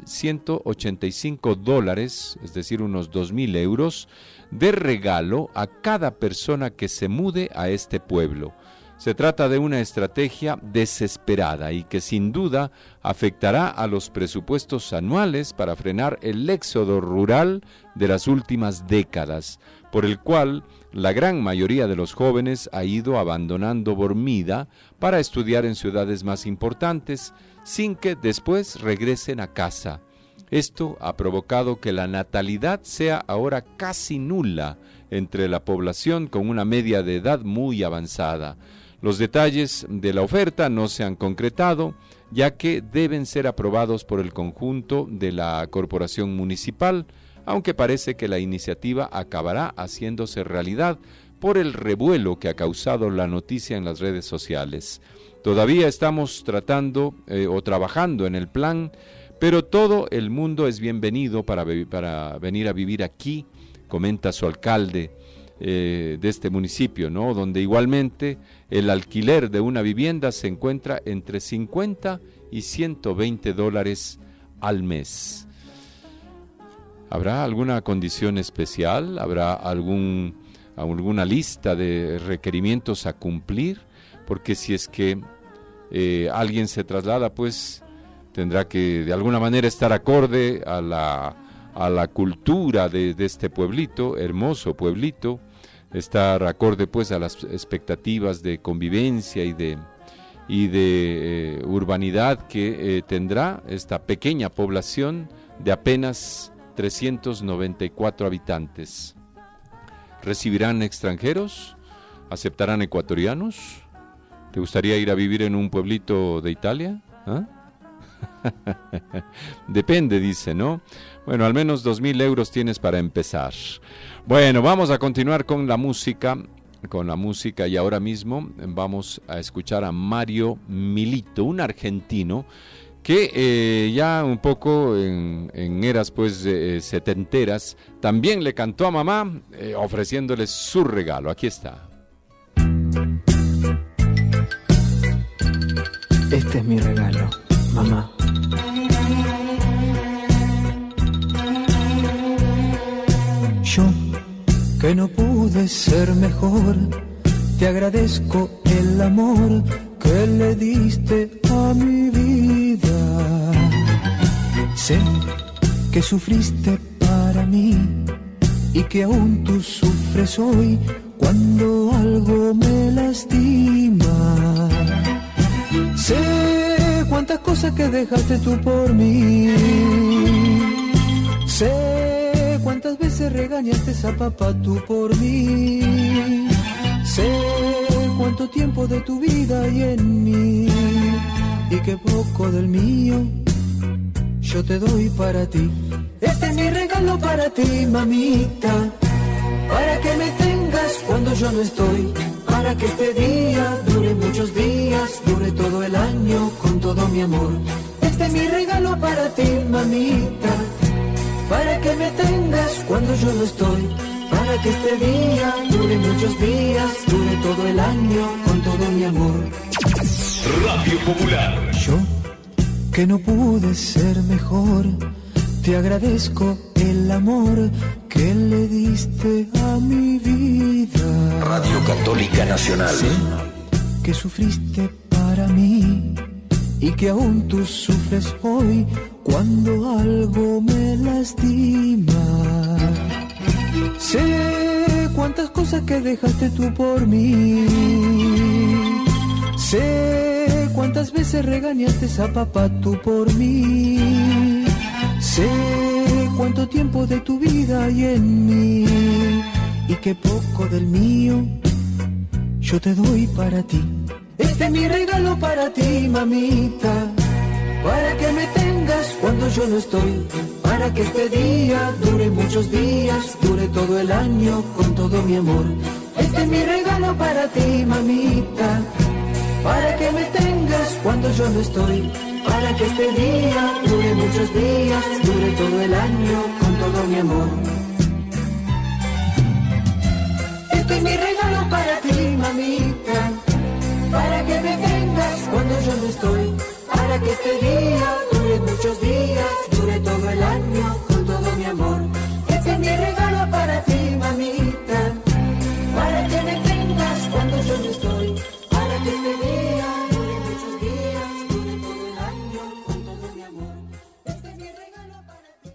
$2.185, es decir, unos 2.000 euros, de regalo a cada persona que se mude a este pueblo. Se trata de una estrategia desesperada y que sin duda afectará a los presupuestos anuales para frenar el éxodo rural de las últimas décadas, por el cual la gran mayoría de los jóvenes ha ido abandonando Bormida para estudiar en ciudades más importantes, sin que después regresen a casa. Esto ha provocado que la natalidad sea ahora casi nula entre la población con una media de edad muy avanzada. Los detalles de la oferta no se han concretado, ya que deben ser aprobados por el conjunto de la corporación municipal, aunque parece que la iniciativa acabará haciéndose realidad por el revuelo que ha causado la noticia en las redes sociales. Todavía estamos trabajando en el plan, pero todo el mundo es bienvenido para venir a vivir aquí, comenta su alcalde de este municipio, ¿no? Donde igualmente el alquiler de una vivienda se encuentra entre $50 y $120 al mes. ¿Habrá alguna condición especial? ¿Habrá alguna lista de requerimientos a cumplir? Porque si es que alguien se traslada, pues tendrá que de alguna manera estar acorde a la cultura de este pueblito, hermoso pueblito, estar acorde pues a las expectativas de convivencia y de urbanidad que tendrá esta pequeña población de apenas 394 habitantes. ¿Recibirán extranjeros? ¿Aceptarán ecuatorianos? ¿Te gustaría ir a vivir en un pueblito de Italia? ¿Ah? Depende, dice, ¿no? Bueno, al menos 2.000 euros tienes para empezar. Bueno, vamos a continuar con la música y ahora mismo vamos a escuchar a Mario Milito, un argentino que ya un poco en eras pues setenteras también le cantó a mamá ofreciéndole su regalo. Aquí está. Este es mi regalo, mamá. Yo, que no pude ser mejor, te agradezco el amor que le diste a mi vida. Sé que sufriste para mí y que aún tú sufres hoy cuando algo me lastima. Sé cuántas cosas que dejaste tú por mí. Sé cuántas veces regañaste a papá tú por mí. Sé cuánto tiempo de tu vida hay en mí y qué poco del mío yo te doy para ti. Este es mi regalo para ti, mamita, para que me tengas cuando yo no estoy, para que este día dure muchos días, dure todo el año con todo mi amor. Este es mi regalo para ti, mamita, para que me tengas cuando yo no estoy, para que este día dure muchos días, dure todo el año con todo mi amor. Radio Popular. Yo, que no pude ser mejor, te agradezco el amor que le diste a mi vida. Radio Católica Nacional. Sé que sufriste para mí y que aún tú sufres hoy cuando algo me lastima. Sé cuántas cosas que dejaste tú por mí. Sé cuántas veces regañaste a papá tú por mí. Sé cuánto tiempo de tu vida hay en mí y qué poco del mío yo te doy para ti. Este es mi regalo para ti, mamita, para que me tengas cuando yo no estoy, para que este día dure muchos días, dure todo el año con todo mi amor. Este es mi regalo para ti, mamita, para que me tengas cuando yo no estoy, para que este día dure muchos días, dure todo el año con todo mi amor. Este es mi regalo para ti, mamita, para que me tengas cuando yo no estoy, para que este día dure muchos días, dure todo el año con todo mi amor. Este es mi regalo para ti, mamita, para que me tengas cuando yo no estoy, para que este día dure muchos días, dure todo el año con todo mi amor. Este es mi regalo para ti,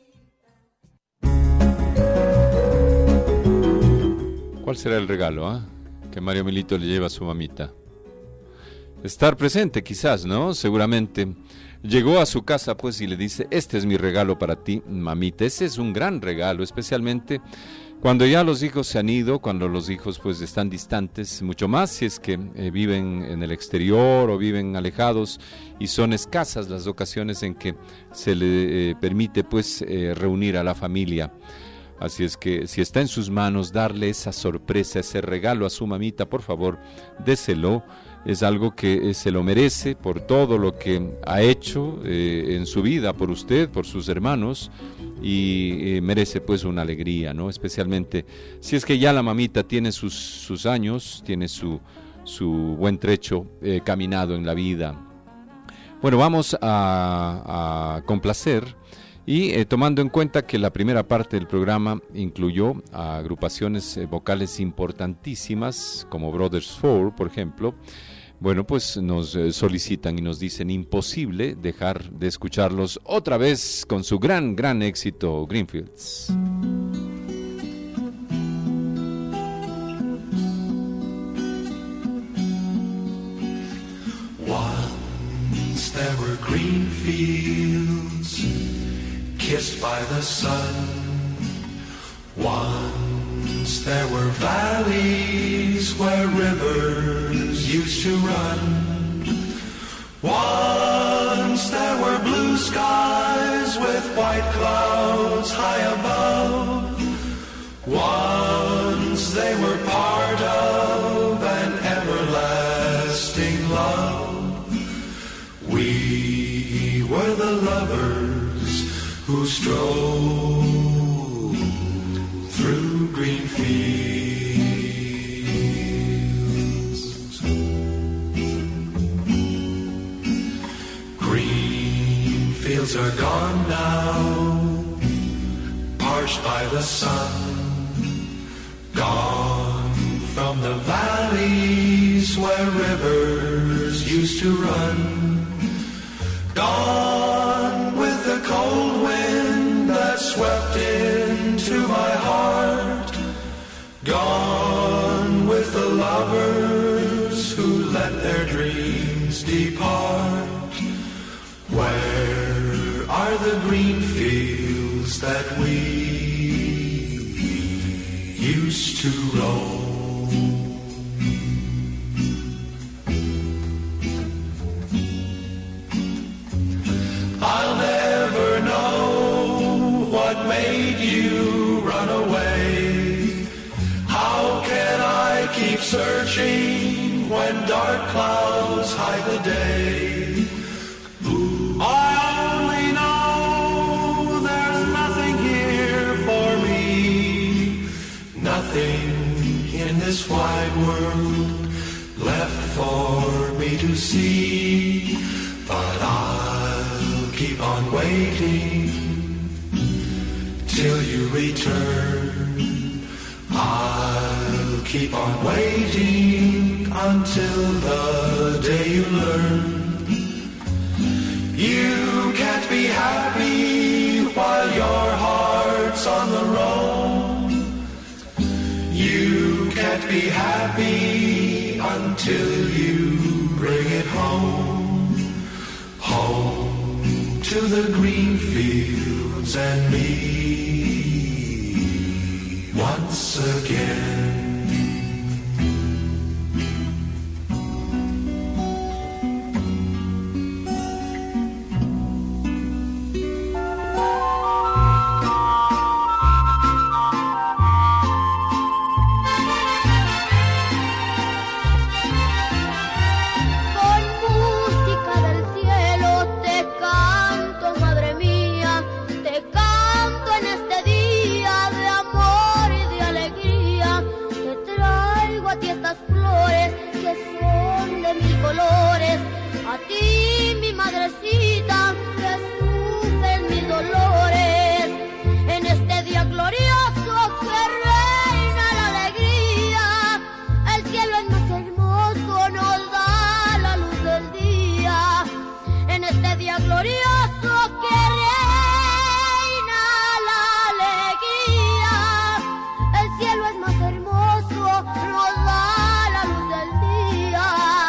mamita. ¿Cuál será el regalo, que Mario Milito le lleva a su mamita? Estar presente, quizás, ¿no? Seguramente. Llegó a su casa, pues, y le dice, este es mi regalo para ti, mamita. Ese es un gran regalo, especialmente cuando ya los hijos se han ido, cuando los hijos, pues, están distantes, mucho más si es que viven en el exterior o viven alejados, y son escasas las ocasiones en que se le permite, pues, reunir a la familia. Así es que, si está en sus manos darle esa sorpresa, ese regalo a su mamita, por favor, déselo. Es algo que se lo merece por todo lo que ha hecho en su vida, por usted, por sus hermanos, y merece pues una alegría, ¿no? Especialmente si es que ya la mamita tiene sus años, tiene su buen trecho caminado en la vida. Bueno, vamos a complacer. Y tomando en cuenta que la primera parte del programa incluyó a agrupaciones vocales importantísimas, como Brothers Four, por ejemplo, bueno, pues nos solicitan y nos dicen imposible dejar de escucharlos otra vez con su gran éxito, Greenfields. Once there were green fields kissed by the sun. Once there were valleys where rivers used to run. Once there were blue skies with white clouds high above. Once they were part of an everlasting love. We were the lovers who strolled through green fields. Green fields are gone now, parched by the sun. Gone from the valleys where rivers used to run. Gone with the cold wind that swept into my heart. Gone with the lovers who let their dreams depart. Where are the green fields that we used to roam? searching when dark clouds hide the day. I only know there's nothing here for me, nothing in this wide world left for me to see. But I'll keep on waiting till you return. I'll keep on waiting until the day you learn. You can't be happy while your heart's on the roam. You can't be happy until you bring it home. Home to the green fields and me once again. A ti, mi madrecita, que sufres mis dolores. En este día glorioso que reina la alegría, el cielo es más hermoso, nos da la luz del día. En este día glorioso que reina la alegría, el cielo es más hermoso, nos da la luz del día.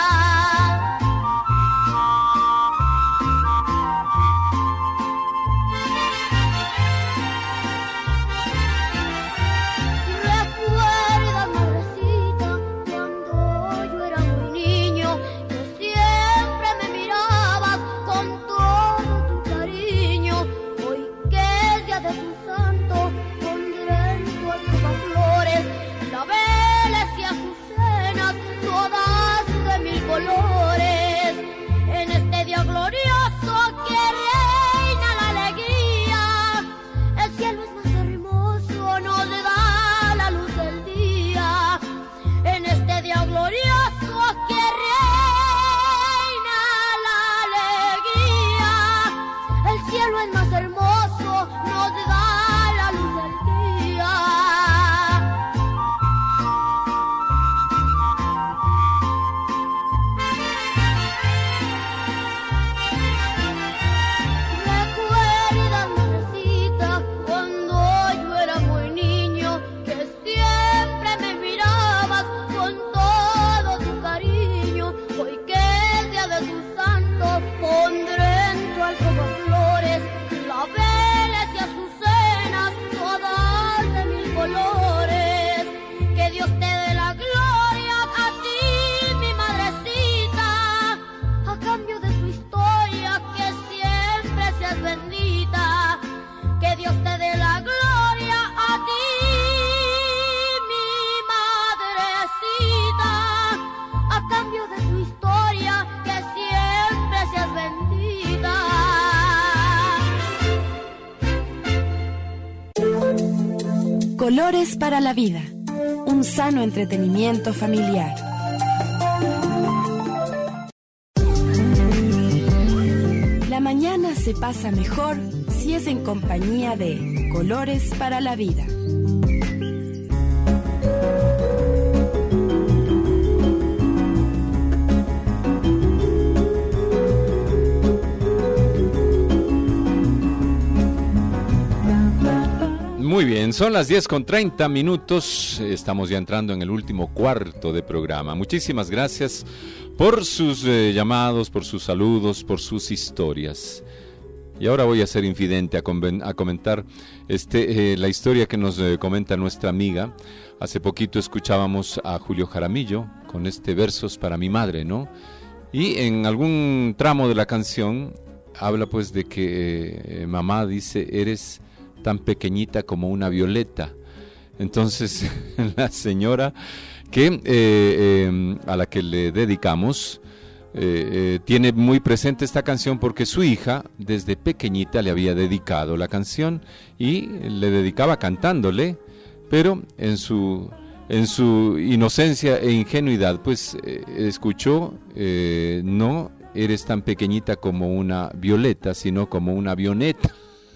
Colores. En este día glorioso que reina la alegría, el cielo es más hermoso, nos da la luz del día. En este día glorioso que reina la alegría, el cielo es más hermoso, nos da la luz del día. Pondré en tu alcoba flores, claveles y azucenas, todas de mil colores. Que Dios te dé la gloria a ti, mi madrecita, a cambio de tu historia, que siempre seas bendita. Que Dios te dé la gloria a ti, mi madrecita, a cambio de tu historia, que siempre seas bendita. Colores para la vida. Un sano entretenimiento familiar. La mañana se pasa mejor si es en compañía de Colores para la vida. Muy bien, son las 10:30. Estamos ya entrando en el último cuarto de programa. Muchísimas gracias por sus llamados, por sus saludos, por sus historias. Y ahora voy a ser infidente a comentar la historia que nos comenta nuestra amiga. Hace poquito escuchábamos a Julio Jaramillo con versos para mi madre, ¿no? Y en algún tramo de la canción habla pues de que mamá dice, eres tan pequeñita como una violeta. Entonces la señora que a la que le dedicamos. Tiene muy presente esta canción porque su hija desde pequeñita le había dedicado la canción y le dedicaba cantándole, pero en su inocencia e ingenuidad pues escuchó, no eres tan pequeñita como una violeta, sino como una avioneta.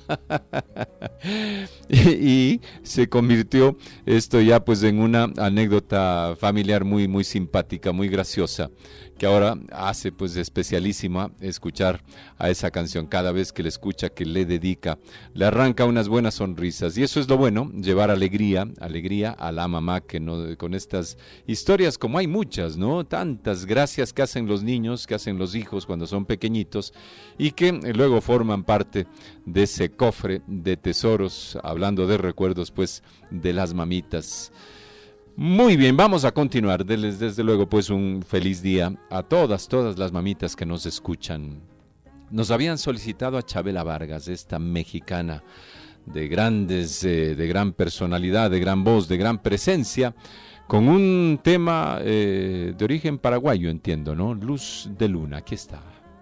y se convirtió esto ya pues en una anécdota familiar muy muy simpática, muy graciosa, que ahora hace pues especialísima escuchar a esa canción. Cada vez que le escucha, que le dedica, le arranca unas buenas sonrisas, y eso es lo bueno, llevar alegría a la mamá, que no, con estas historias, como hay muchas, ¿no? Tantas gracias que hacen los niños, que hacen los hijos cuando son pequeñitos, y que luego forman parte de ese cofre de tesoros, hablando de recuerdos pues de las mamitas. Muy bien, vamos a continuar. Desde luego pues un feliz día a todas las mamitas que nos escuchan. Nos habían solicitado a Chabela Vargas, esta mexicana de gran personalidad, de gran voz, de gran presencia, con un tema de origen paraguayo, entiendo, ¿no? Luz de Luna, aquí está.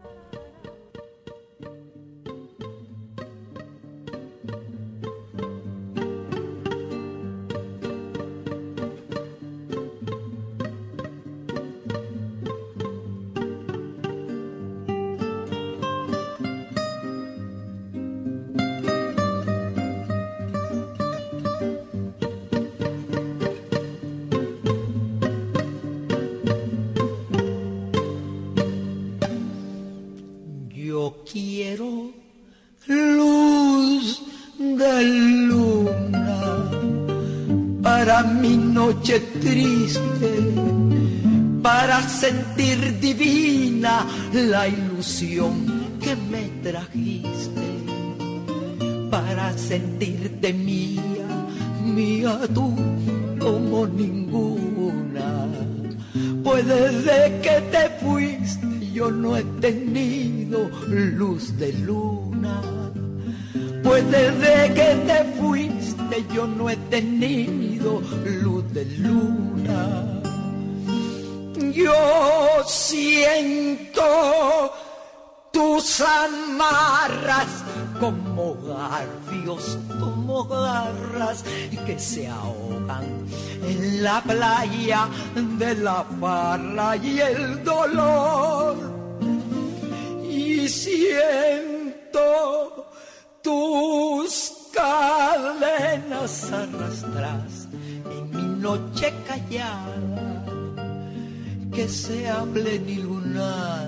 Triste, para sentir divina la ilusión que me trajiste, para sentirte mía, mía tú como ninguna. Pues desde que te fuiste yo no he tenido luz de luna. Pues desde que te fuiste yo no he tenido luz de luna. Yo siento tus amarras como garfios, como garras que se ahogan en la playa de la farra y el dolor. Y siento tus cadenas arrastras en mi noche callada, que sea plenilunada,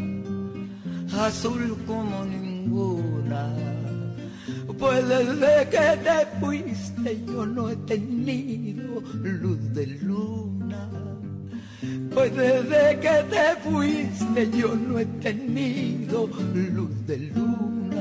azul como ninguna. Pues desde que te fuiste yo no he tenido luz de luna. Pues desde que te fuiste yo no he tenido luz de luna.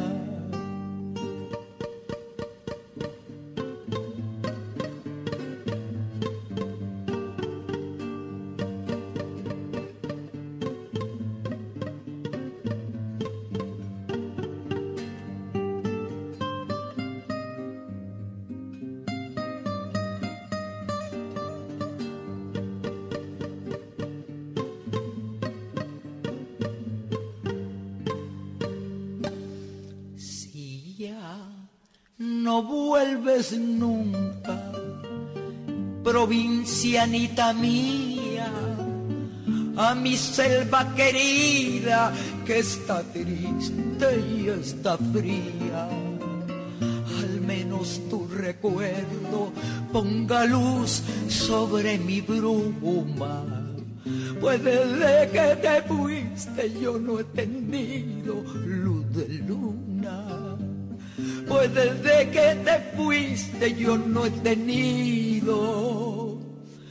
No vuelves nunca, provincianita mía, a mi selva querida que está triste y está fría. Al menos tu recuerdo ponga luz sobre mi bruma. Pues desde que te fuiste yo no he tenido luz de luna. Pues desde que te fuiste yo no he tenido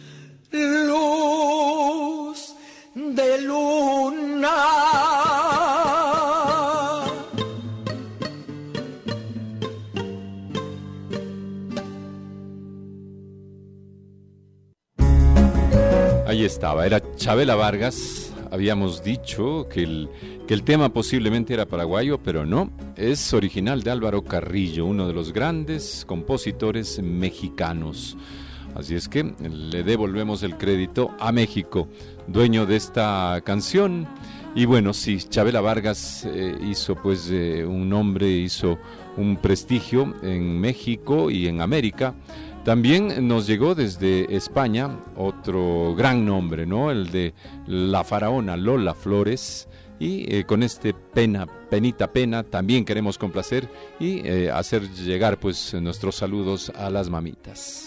luz de luna. Ahí estaba, era Chabela Vargas. Habíamos dicho que el tema posiblemente era paraguayo, pero no, es original de Álvaro Carrillo, uno de los grandes compositores mexicanos. Así es que le devolvemos el crédito a México, dueño de esta canción. Y bueno, sí, Chavela Vargas hizo pues un nombre, hizo un prestigio en México y en América. También nos llegó desde España otro gran nombre, ¿no? El de la faraona Lola Flores. Y con este Penita Pena también queremos complacer y hacer llegar pues nuestros saludos a las mamitas.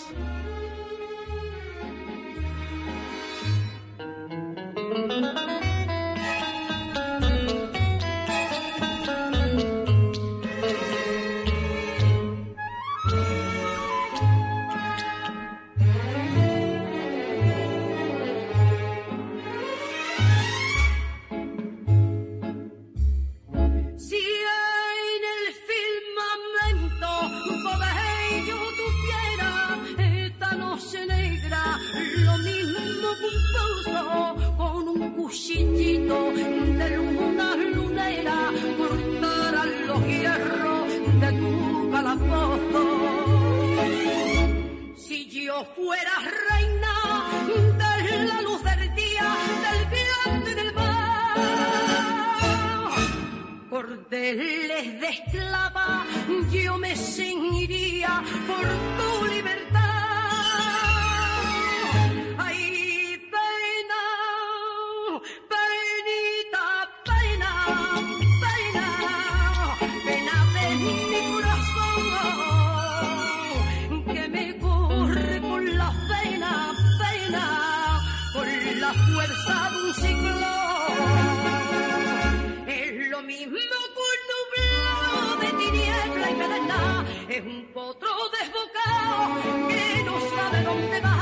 Cuchillito de luna lunera cortarán los hierros de tu calabozo. Si yo fuera reina de la luz del día, del viento y del mar, cordeles de esclava yo me ceñiría por tu libertad. Fuerza de un ciclón es lo mismo que un nublado de tiniebla y cadena, es un potro desbocado que no sabe dónde va,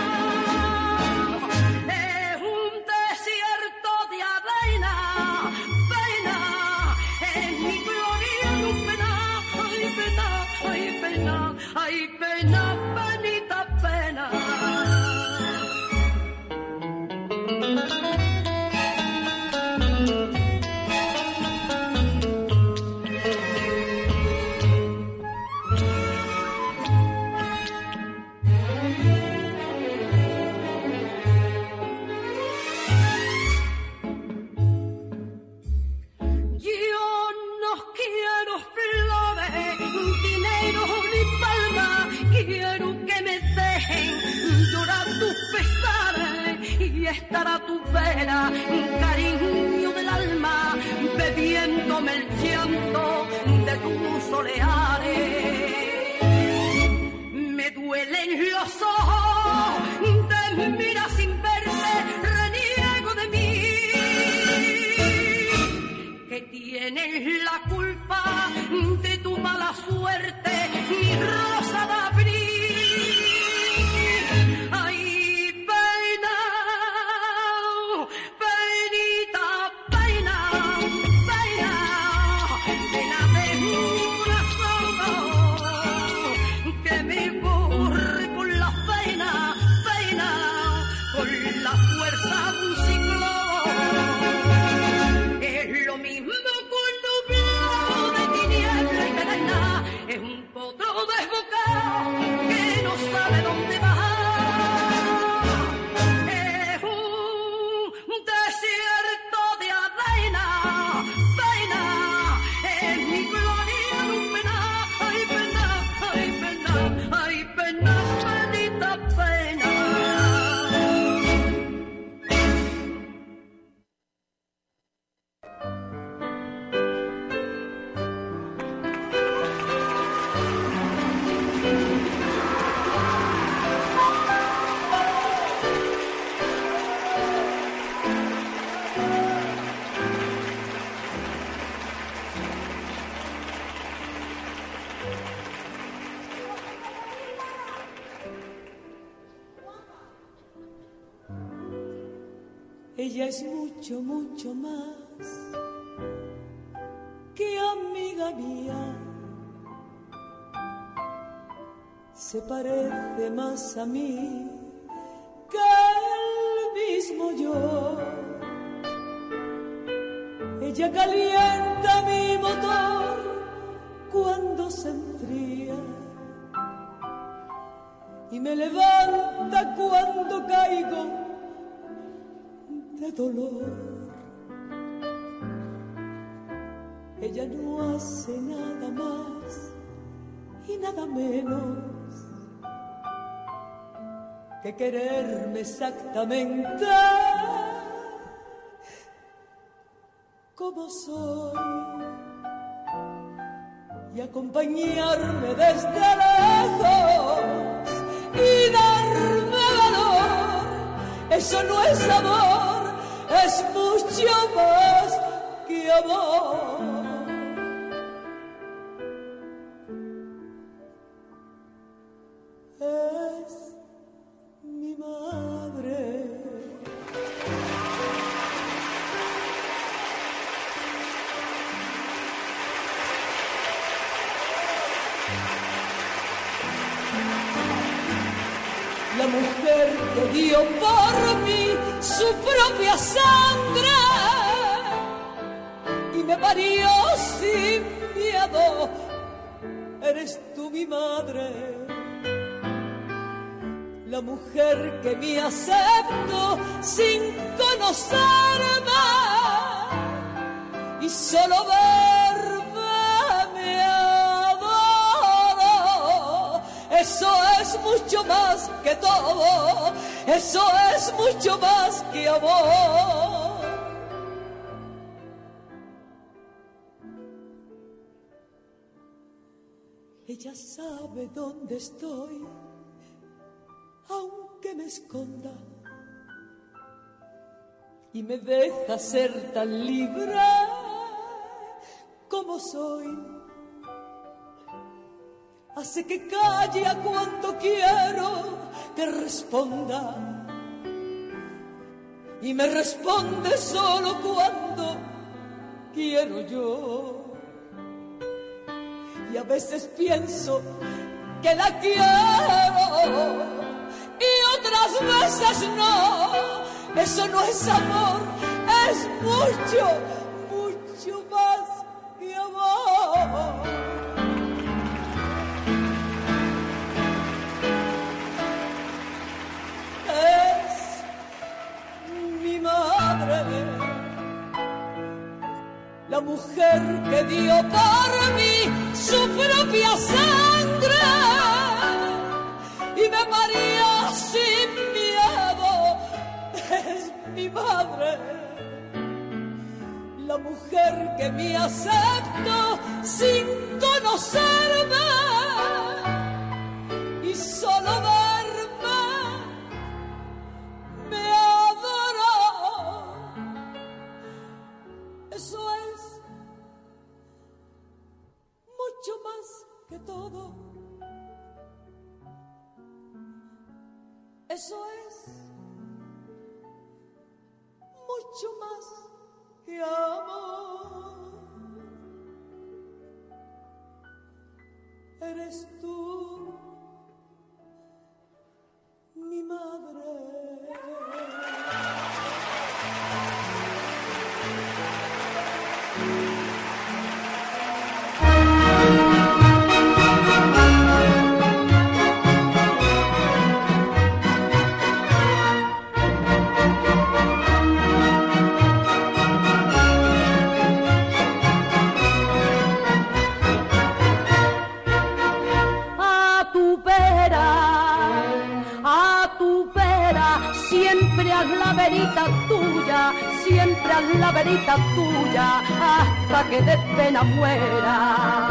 es un desierto de avena, pena, es mi gloria en un pena, ay pena, ay pena, ay pena, penita pena. Estará tu pena, cariño del alma, bebiéndome el llanto de tus soleares. Me duelen los ojos, te mira sin verte, reniego de mí, que tienes la culpa de tu mala suerte, mi rosa de abril. Ella es mucho, mucho más que amiga mía. Se parece más a mí que el mismo yo. Ella calienta mi motor cuando se enfría. y me levanta cuando caigo de dolor. Ella no hace nada más y nada menos que quererme exactamente como soy y acompañarme desde lejos y darme valor. Eso no es amor, es mucho más que amor. Es mi madre. La mujer que dio por mí su propia sangre y me parió sin miedo. Eres tú mi madre. La mujer que me aceptó sin conocerme y solo verme me adoro. Eso es mucho más que todo, eso es mucho más que amor. Ella sabe dónde estoy, aunque me esconda, y me deja ser tan libre como soy. Hace que calle a cuanto quiero que responda, y me responde solo cuando quiero yo. Y a veces pienso que la quiero y otras veces no. Eso no es amor, es mucho, mucho más que amor. Es mi madre, la mujer que dio por mí su propia sangre y me parió sin miedo. Es mi madre, la mujer que me aceptó sin conocerme y solo verme me adoró. Eso es mucho más que todo. Eso es mucho más que amor. Eres tú, mi madre. La verita tuya, siempre haz la verita tuya, hasta que de pena muera.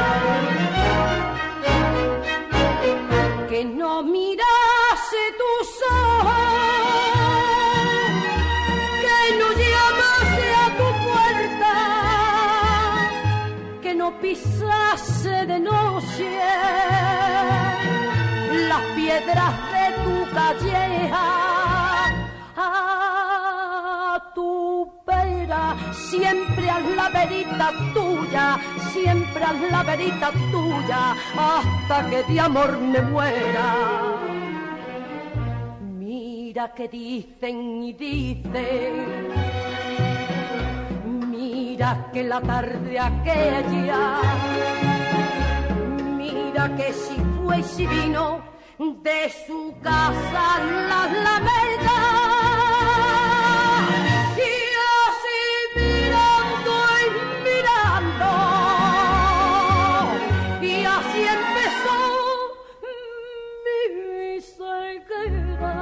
Que no mirase tus ojos, que no llamase a tu puerta, que no pisase de noche las piedras de tu calleja. A tu vera, siempre haz la verita tuya, siempre haz la verita tuya, hasta que de amor me muera. Mira que dicen y dicen, mira que la tarde aquella, mira que si fue y si vino, de su casa la Alameda. Y así mirando y mirando, y así empezó mi ceguera.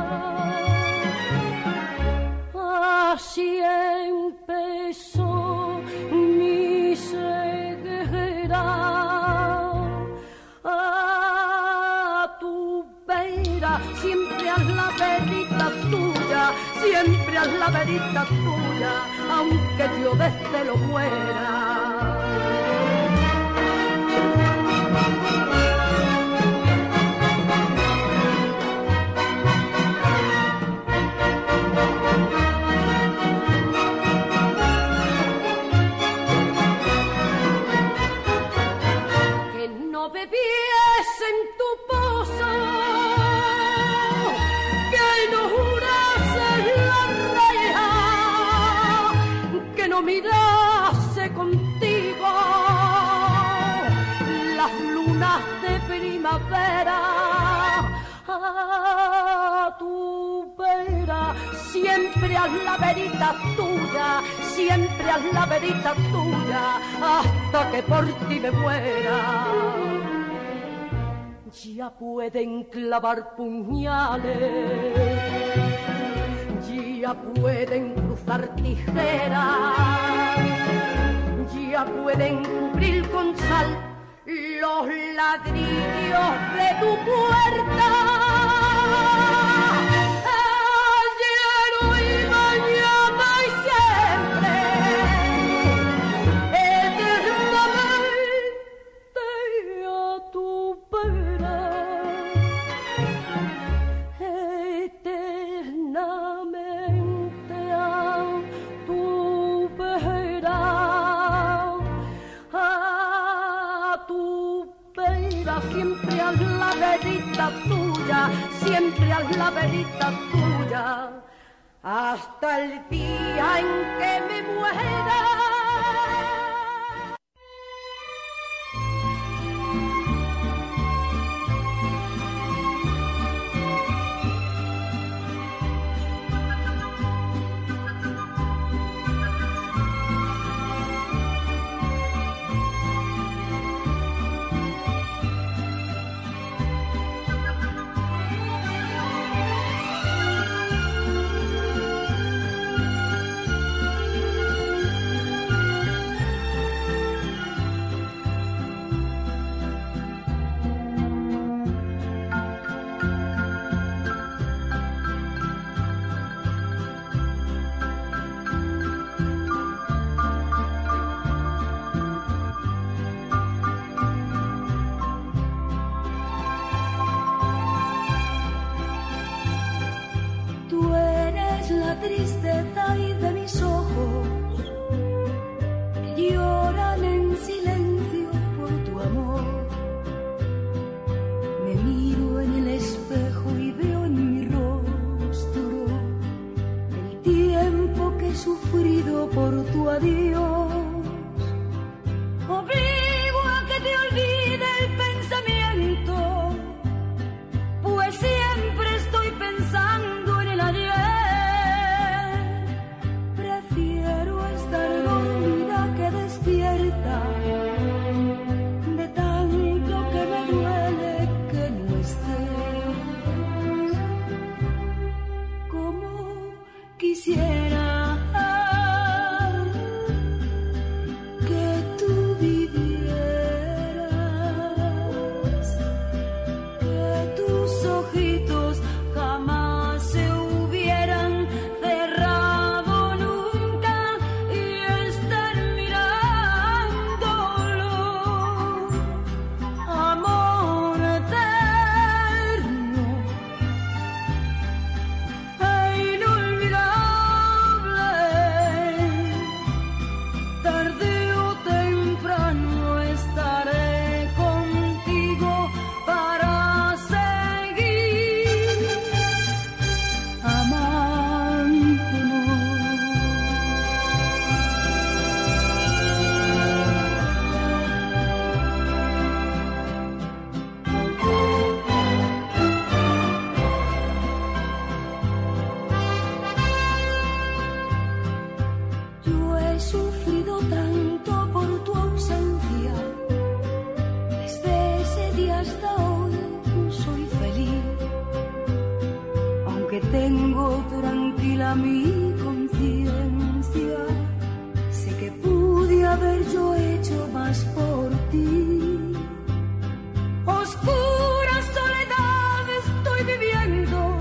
Así empezó mi ceguera. A tu vera, siempre haz la verita tuya, siempre haz la verita tuya, aunque yo desde lo muera. Bebiese en tu pozo, que no jurase la reja, que no mirase contigo las lunas de primavera. A tu vera, siempre haz la verita tuya, siempre haz la verita tuya, hasta que por ti me muera. Ya pueden clavar puñales, ya pueden cruzar tijeras, ya pueden cubrir con sal los ladrillos de tu puerta. Ayer, hoy, mañana y siempre, eternamente a tu vera, eternamente a tu vera, a tu vera, siempre haz la verita tuya, siempre haz la verita tuya, hasta el día en que me muera. tengo tranquila mi conciencia, sé que pude haber yo hecho más por ti. Oscura soledad estoy viviendo,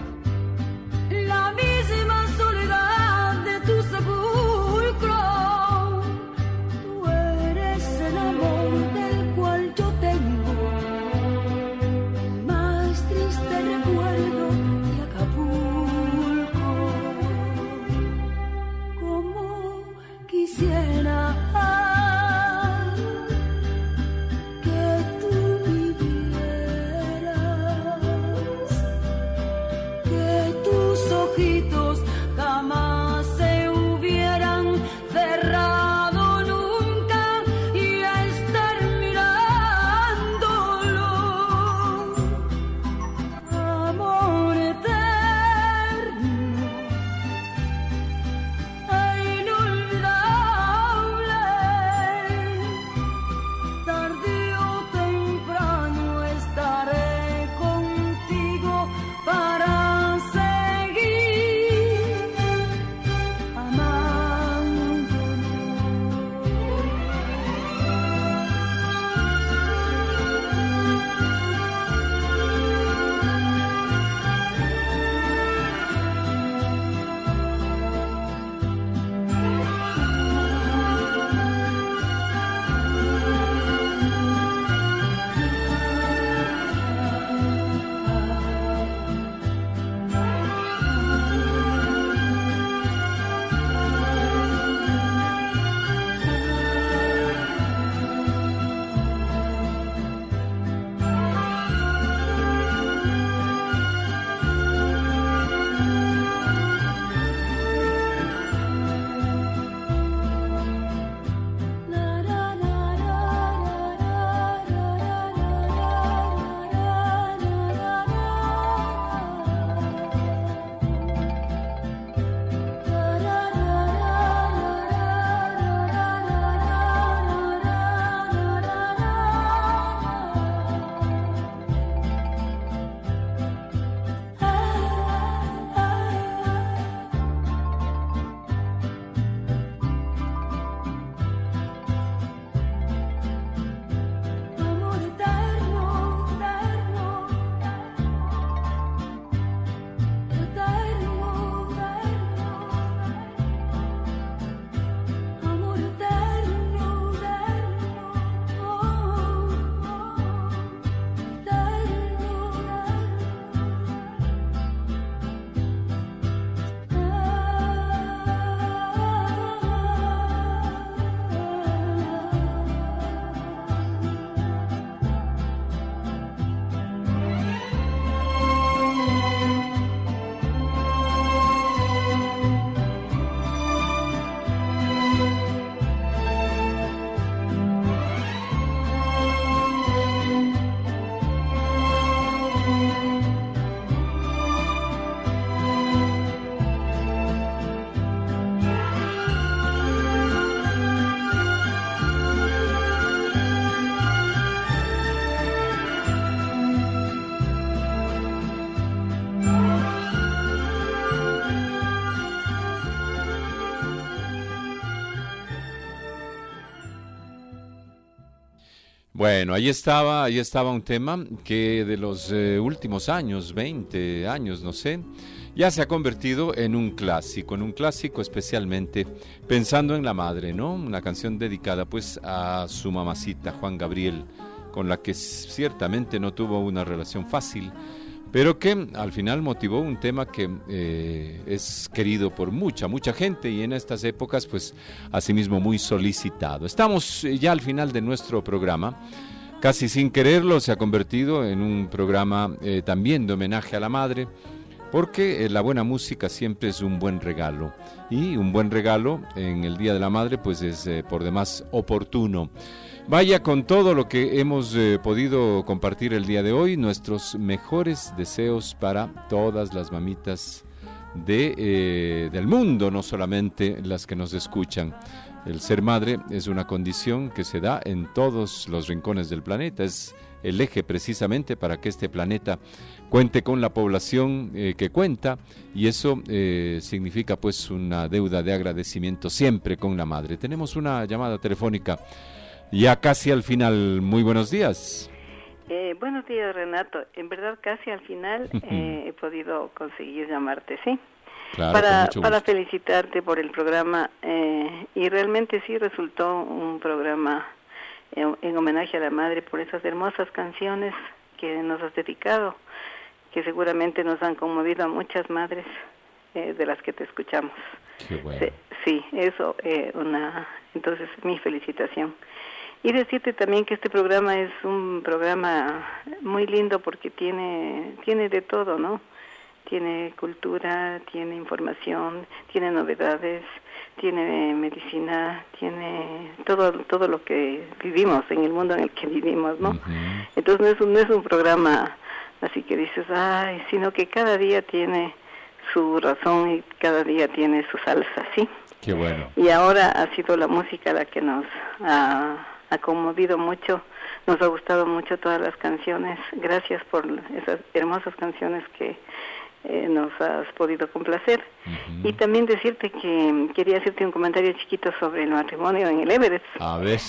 la misma soledad de tu sepulcro. Tú eres el amor del cual yo tengo el más triste recuerdo de Acapulco. Como quisiera jamás se hubieran cerrado nunca y a estar mirándolo. Amor eterno e inolvidable, tarde o temprano estaré contigo para Bueno, ahí estaba un tema que de los últimos años, 20 años, no sé, ya se ha convertido en un clásico especialmente pensando en la madre, ¿no? Una canción dedicada pues a su mamacita, Juan Gabriel, con la que ciertamente no tuvo una relación fácil, pero que al final motivó un tema que es querido por mucha gente y en estas épocas pues asimismo muy solicitado. Estamos ya al final de nuestro programa, casi sin quererlo se ha convertido en un programa también de homenaje a la madre, porque la buena música siempre es un buen regalo y un buen regalo en el Día de la Madre pues es por demás oportuno. Vaya con todo lo que hemos podido compartir el día de hoy, nuestros mejores deseos para todas las mamitas del mundo, no solamente las que nos escuchan. El ser madre es una condición que se da en todos los rincones del planeta, es el eje precisamente para que este planeta cuente con la población que cuenta, y eso significa pues una deuda de agradecimiento siempre con la madre. Tenemos una llamada telefónica ya casi al final. Muy buenos días. Buenos días, Renato. En verdad, casi al final he podido conseguir llamarte, ¿sí? Claro, para felicitarte por el programa, y realmente sí resultó un programa en homenaje a la madre por esas hermosas canciones que nos has dedicado, que seguramente nos han conmovido a muchas madres de las que te escuchamos. Qué bueno. Sí, eso, entonces mi felicitación. Y decirte también que este programa es un programa muy lindo porque tiene de todo, ¿no? Tiene cultura, tiene información, tiene novedades, tiene medicina, tiene todo lo que vivimos en el mundo en el que vivimos, ¿no? Entonces no es un programa así que dices, ay, sino que cada día tiene su razón y cada día tiene su salsa, ¿sí? Qué bueno. Y ahora ha sido la música la que nos ha conmovido mucho, nos ha gustado mucho todas las canciones. Gracias por esas hermosas canciones que nos has podido complacer. Y también decirte que quería hacerte un comentario chiquito sobre el matrimonio en el Everest. A ver,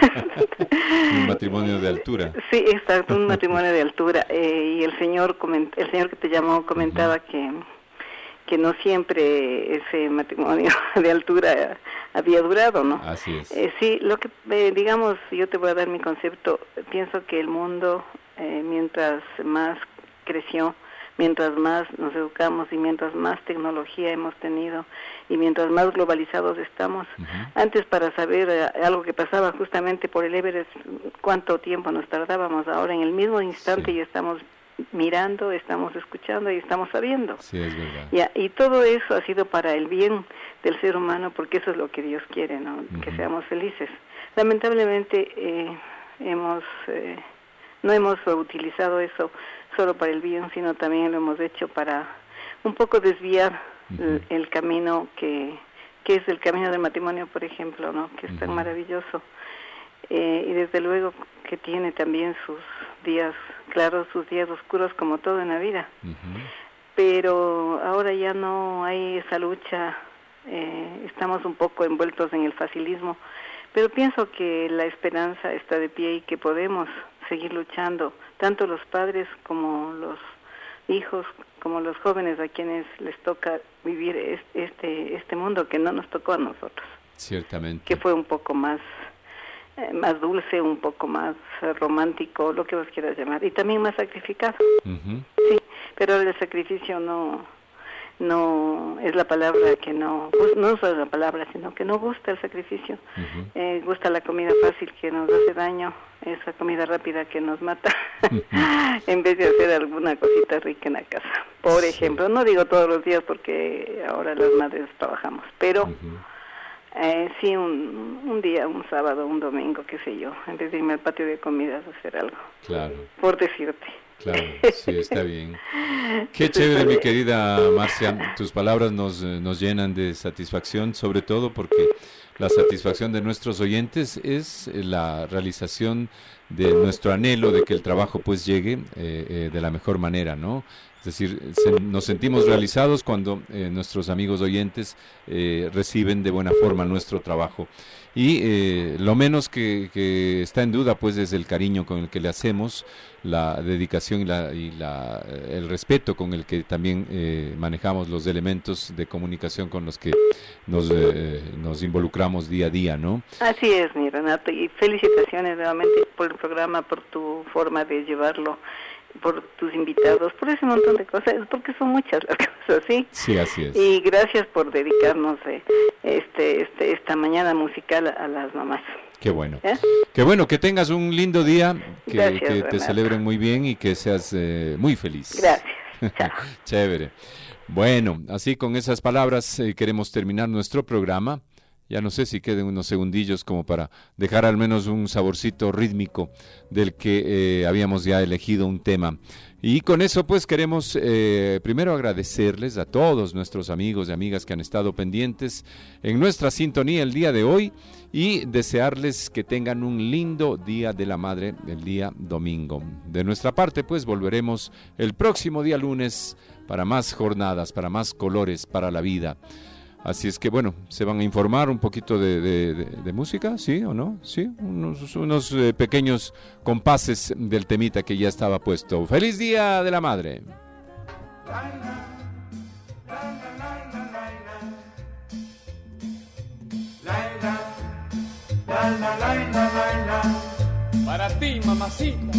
un matrimonio de altura. Sí, exacto, un matrimonio de altura. Y el señor que te llamó comentaba que no siempre ese matrimonio de altura había durado, ¿no? Así es. Sí, lo que, digamos, yo te voy a dar mi concepto. Pienso que el mundo, mientras más creció, mientras más nos educamos y mientras más tecnología hemos tenido y mientras más globalizados estamos, antes para saber algo que pasaba justamente por el Everest, cuánto tiempo nos tardábamos, ahora en el mismo instante ya estamos mirando, estamos escuchando y estamos sabiendo. Sí, es verdad. Ya, y todo eso ha sido para el bien del ser humano, porque eso es lo que Dios quiere, ¿no? Que seamos felices. Lamentablemente no hemos utilizado eso solo para el bien, sino también lo hemos hecho para un poco desviar el camino que es el camino del matrimonio, por ejemplo, ¿no? Que es tan maravilloso. Y desde luego que tiene también sus días claros, sus días oscuros, como todo en la vida. Pero ahora ya no hay esa lucha, estamos un poco envueltos en el facilismo, pero pienso que la esperanza está de pie y que podemos seguir luchando, tanto los padres como los hijos, como los jóvenes a quienes les toca vivir este mundo que no nos tocó a nosotros. Ciertamente. Que fue un poco más dulce, un poco más romántico, lo que vos quieras llamar, y también más sacrificado. Sí, pero el sacrificio no es la palabra que no es la palabra, sino que no gusta el sacrificio. Gusta la comida fácil que nos hace daño, esa comida rápida que nos mata, en vez de hacer alguna cosita rica en la casa. Por ejemplo, no digo todos los días porque ahora las madres trabajamos, pero sí, un día, un sábado, un domingo, qué sé yo, en vez de irme al patio de comidas a hacer algo. Claro. Por decirte. Claro, sí, está bien. Qué chévere, mi querida Marcia. Tus palabras nos llenan de satisfacción, sobre todo porque la satisfacción de nuestros oyentes es la realización de nuestro anhelo de que el trabajo pues llegue de la mejor manera, ¿no? Es decir, nos sentimos realizados cuando nuestros amigos oyentes reciben de buena forma nuestro trabajo. Y lo menos que está en duda pues es el cariño con el que le hacemos, la dedicación y el respeto con el que también manejamos los elementos de comunicación con los que nos involucramos día a día, ¿no? Así es, mi Renato, y felicitaciones nuevamente por el programa, por tu forma de llevarlo, por tus invitados, por ese montón de cosas, porque son muchas las cosas, ¿sí? Sí, así es. Y gracias por dedicarnos esta mañana musical a las mamás. Qué bueno. Qué bueno, que tengas un lindo día, que te Renato. celebren muy bien y que seas muy feliz. Gracias. Chao. Chévere. Bueno, así con esas palabras queremos terminar nuestro programa. Ya no sé si queden unos segundillos como para dejar al menos un saborcito rítmico del que habíamos ya elegido un tema Y con eso pues queremos primero agradecerles a todos nuestros amigos y amigas que han estado pendientes en nuestra sintonía el día de hoy y desearles que tengan un lindo Día de la Madre el día domingo. De nuestra parte pues volveremos el próximo día lunes para más jornadas, para más colores para la vida. Así es que bueno, se van a informar un poquito de música, ¿sí o no? Sí, unos pequeños compases del temita que ya estaba puesto. ¡Feliz Día de la Madre! Para ti, mamacita.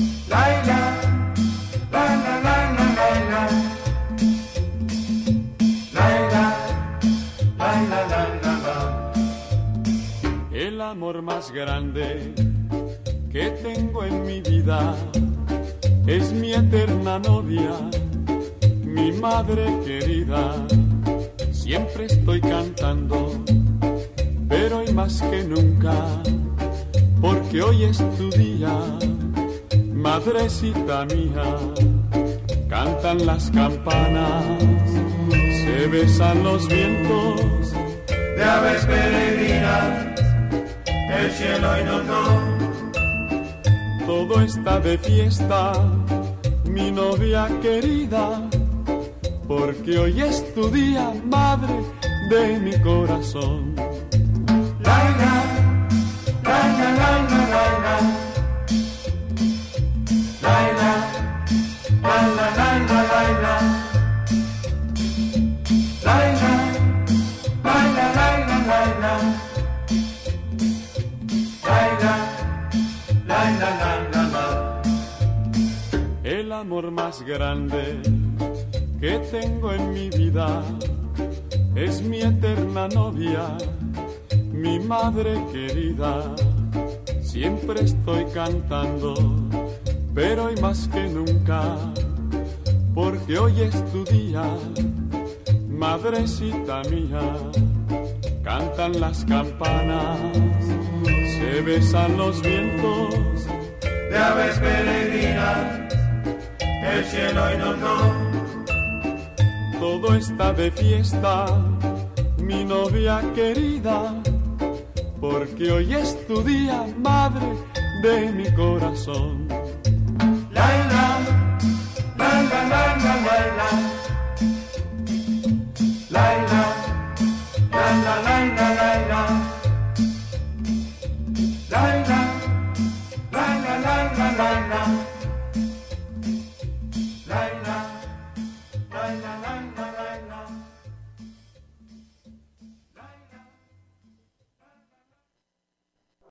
El amor más grande que tengo en mi vida es mi eterna novia, mi madre querida. Siempre estoy cantando, pero hoy más que nunca, porque hoy es tu día, madrecita mía. Cantan las campanas, se besan los vientos de aves peregrinas, el cielo inundó. Todo está de fiesta, mi novia querida, porque hoy es tu día, madre de mi corazón. Laila, laila, laila, laila, laila, laila, laila, laila, laila, laila, laila, laila, laila, laila, laila. El amor más grande que tengo en mi vida es mi eterna novia, mi madre querida. Siempre estoy cantando, pero hoy más que nunca, porque hoy es tu día, madrecita mía. Cantan las campanas, se besan los vientos de aves peregrinas, el cielo inundó. Todo está de fiesta, mi novia querida, porque hoy es tu día, madre de mi corazón.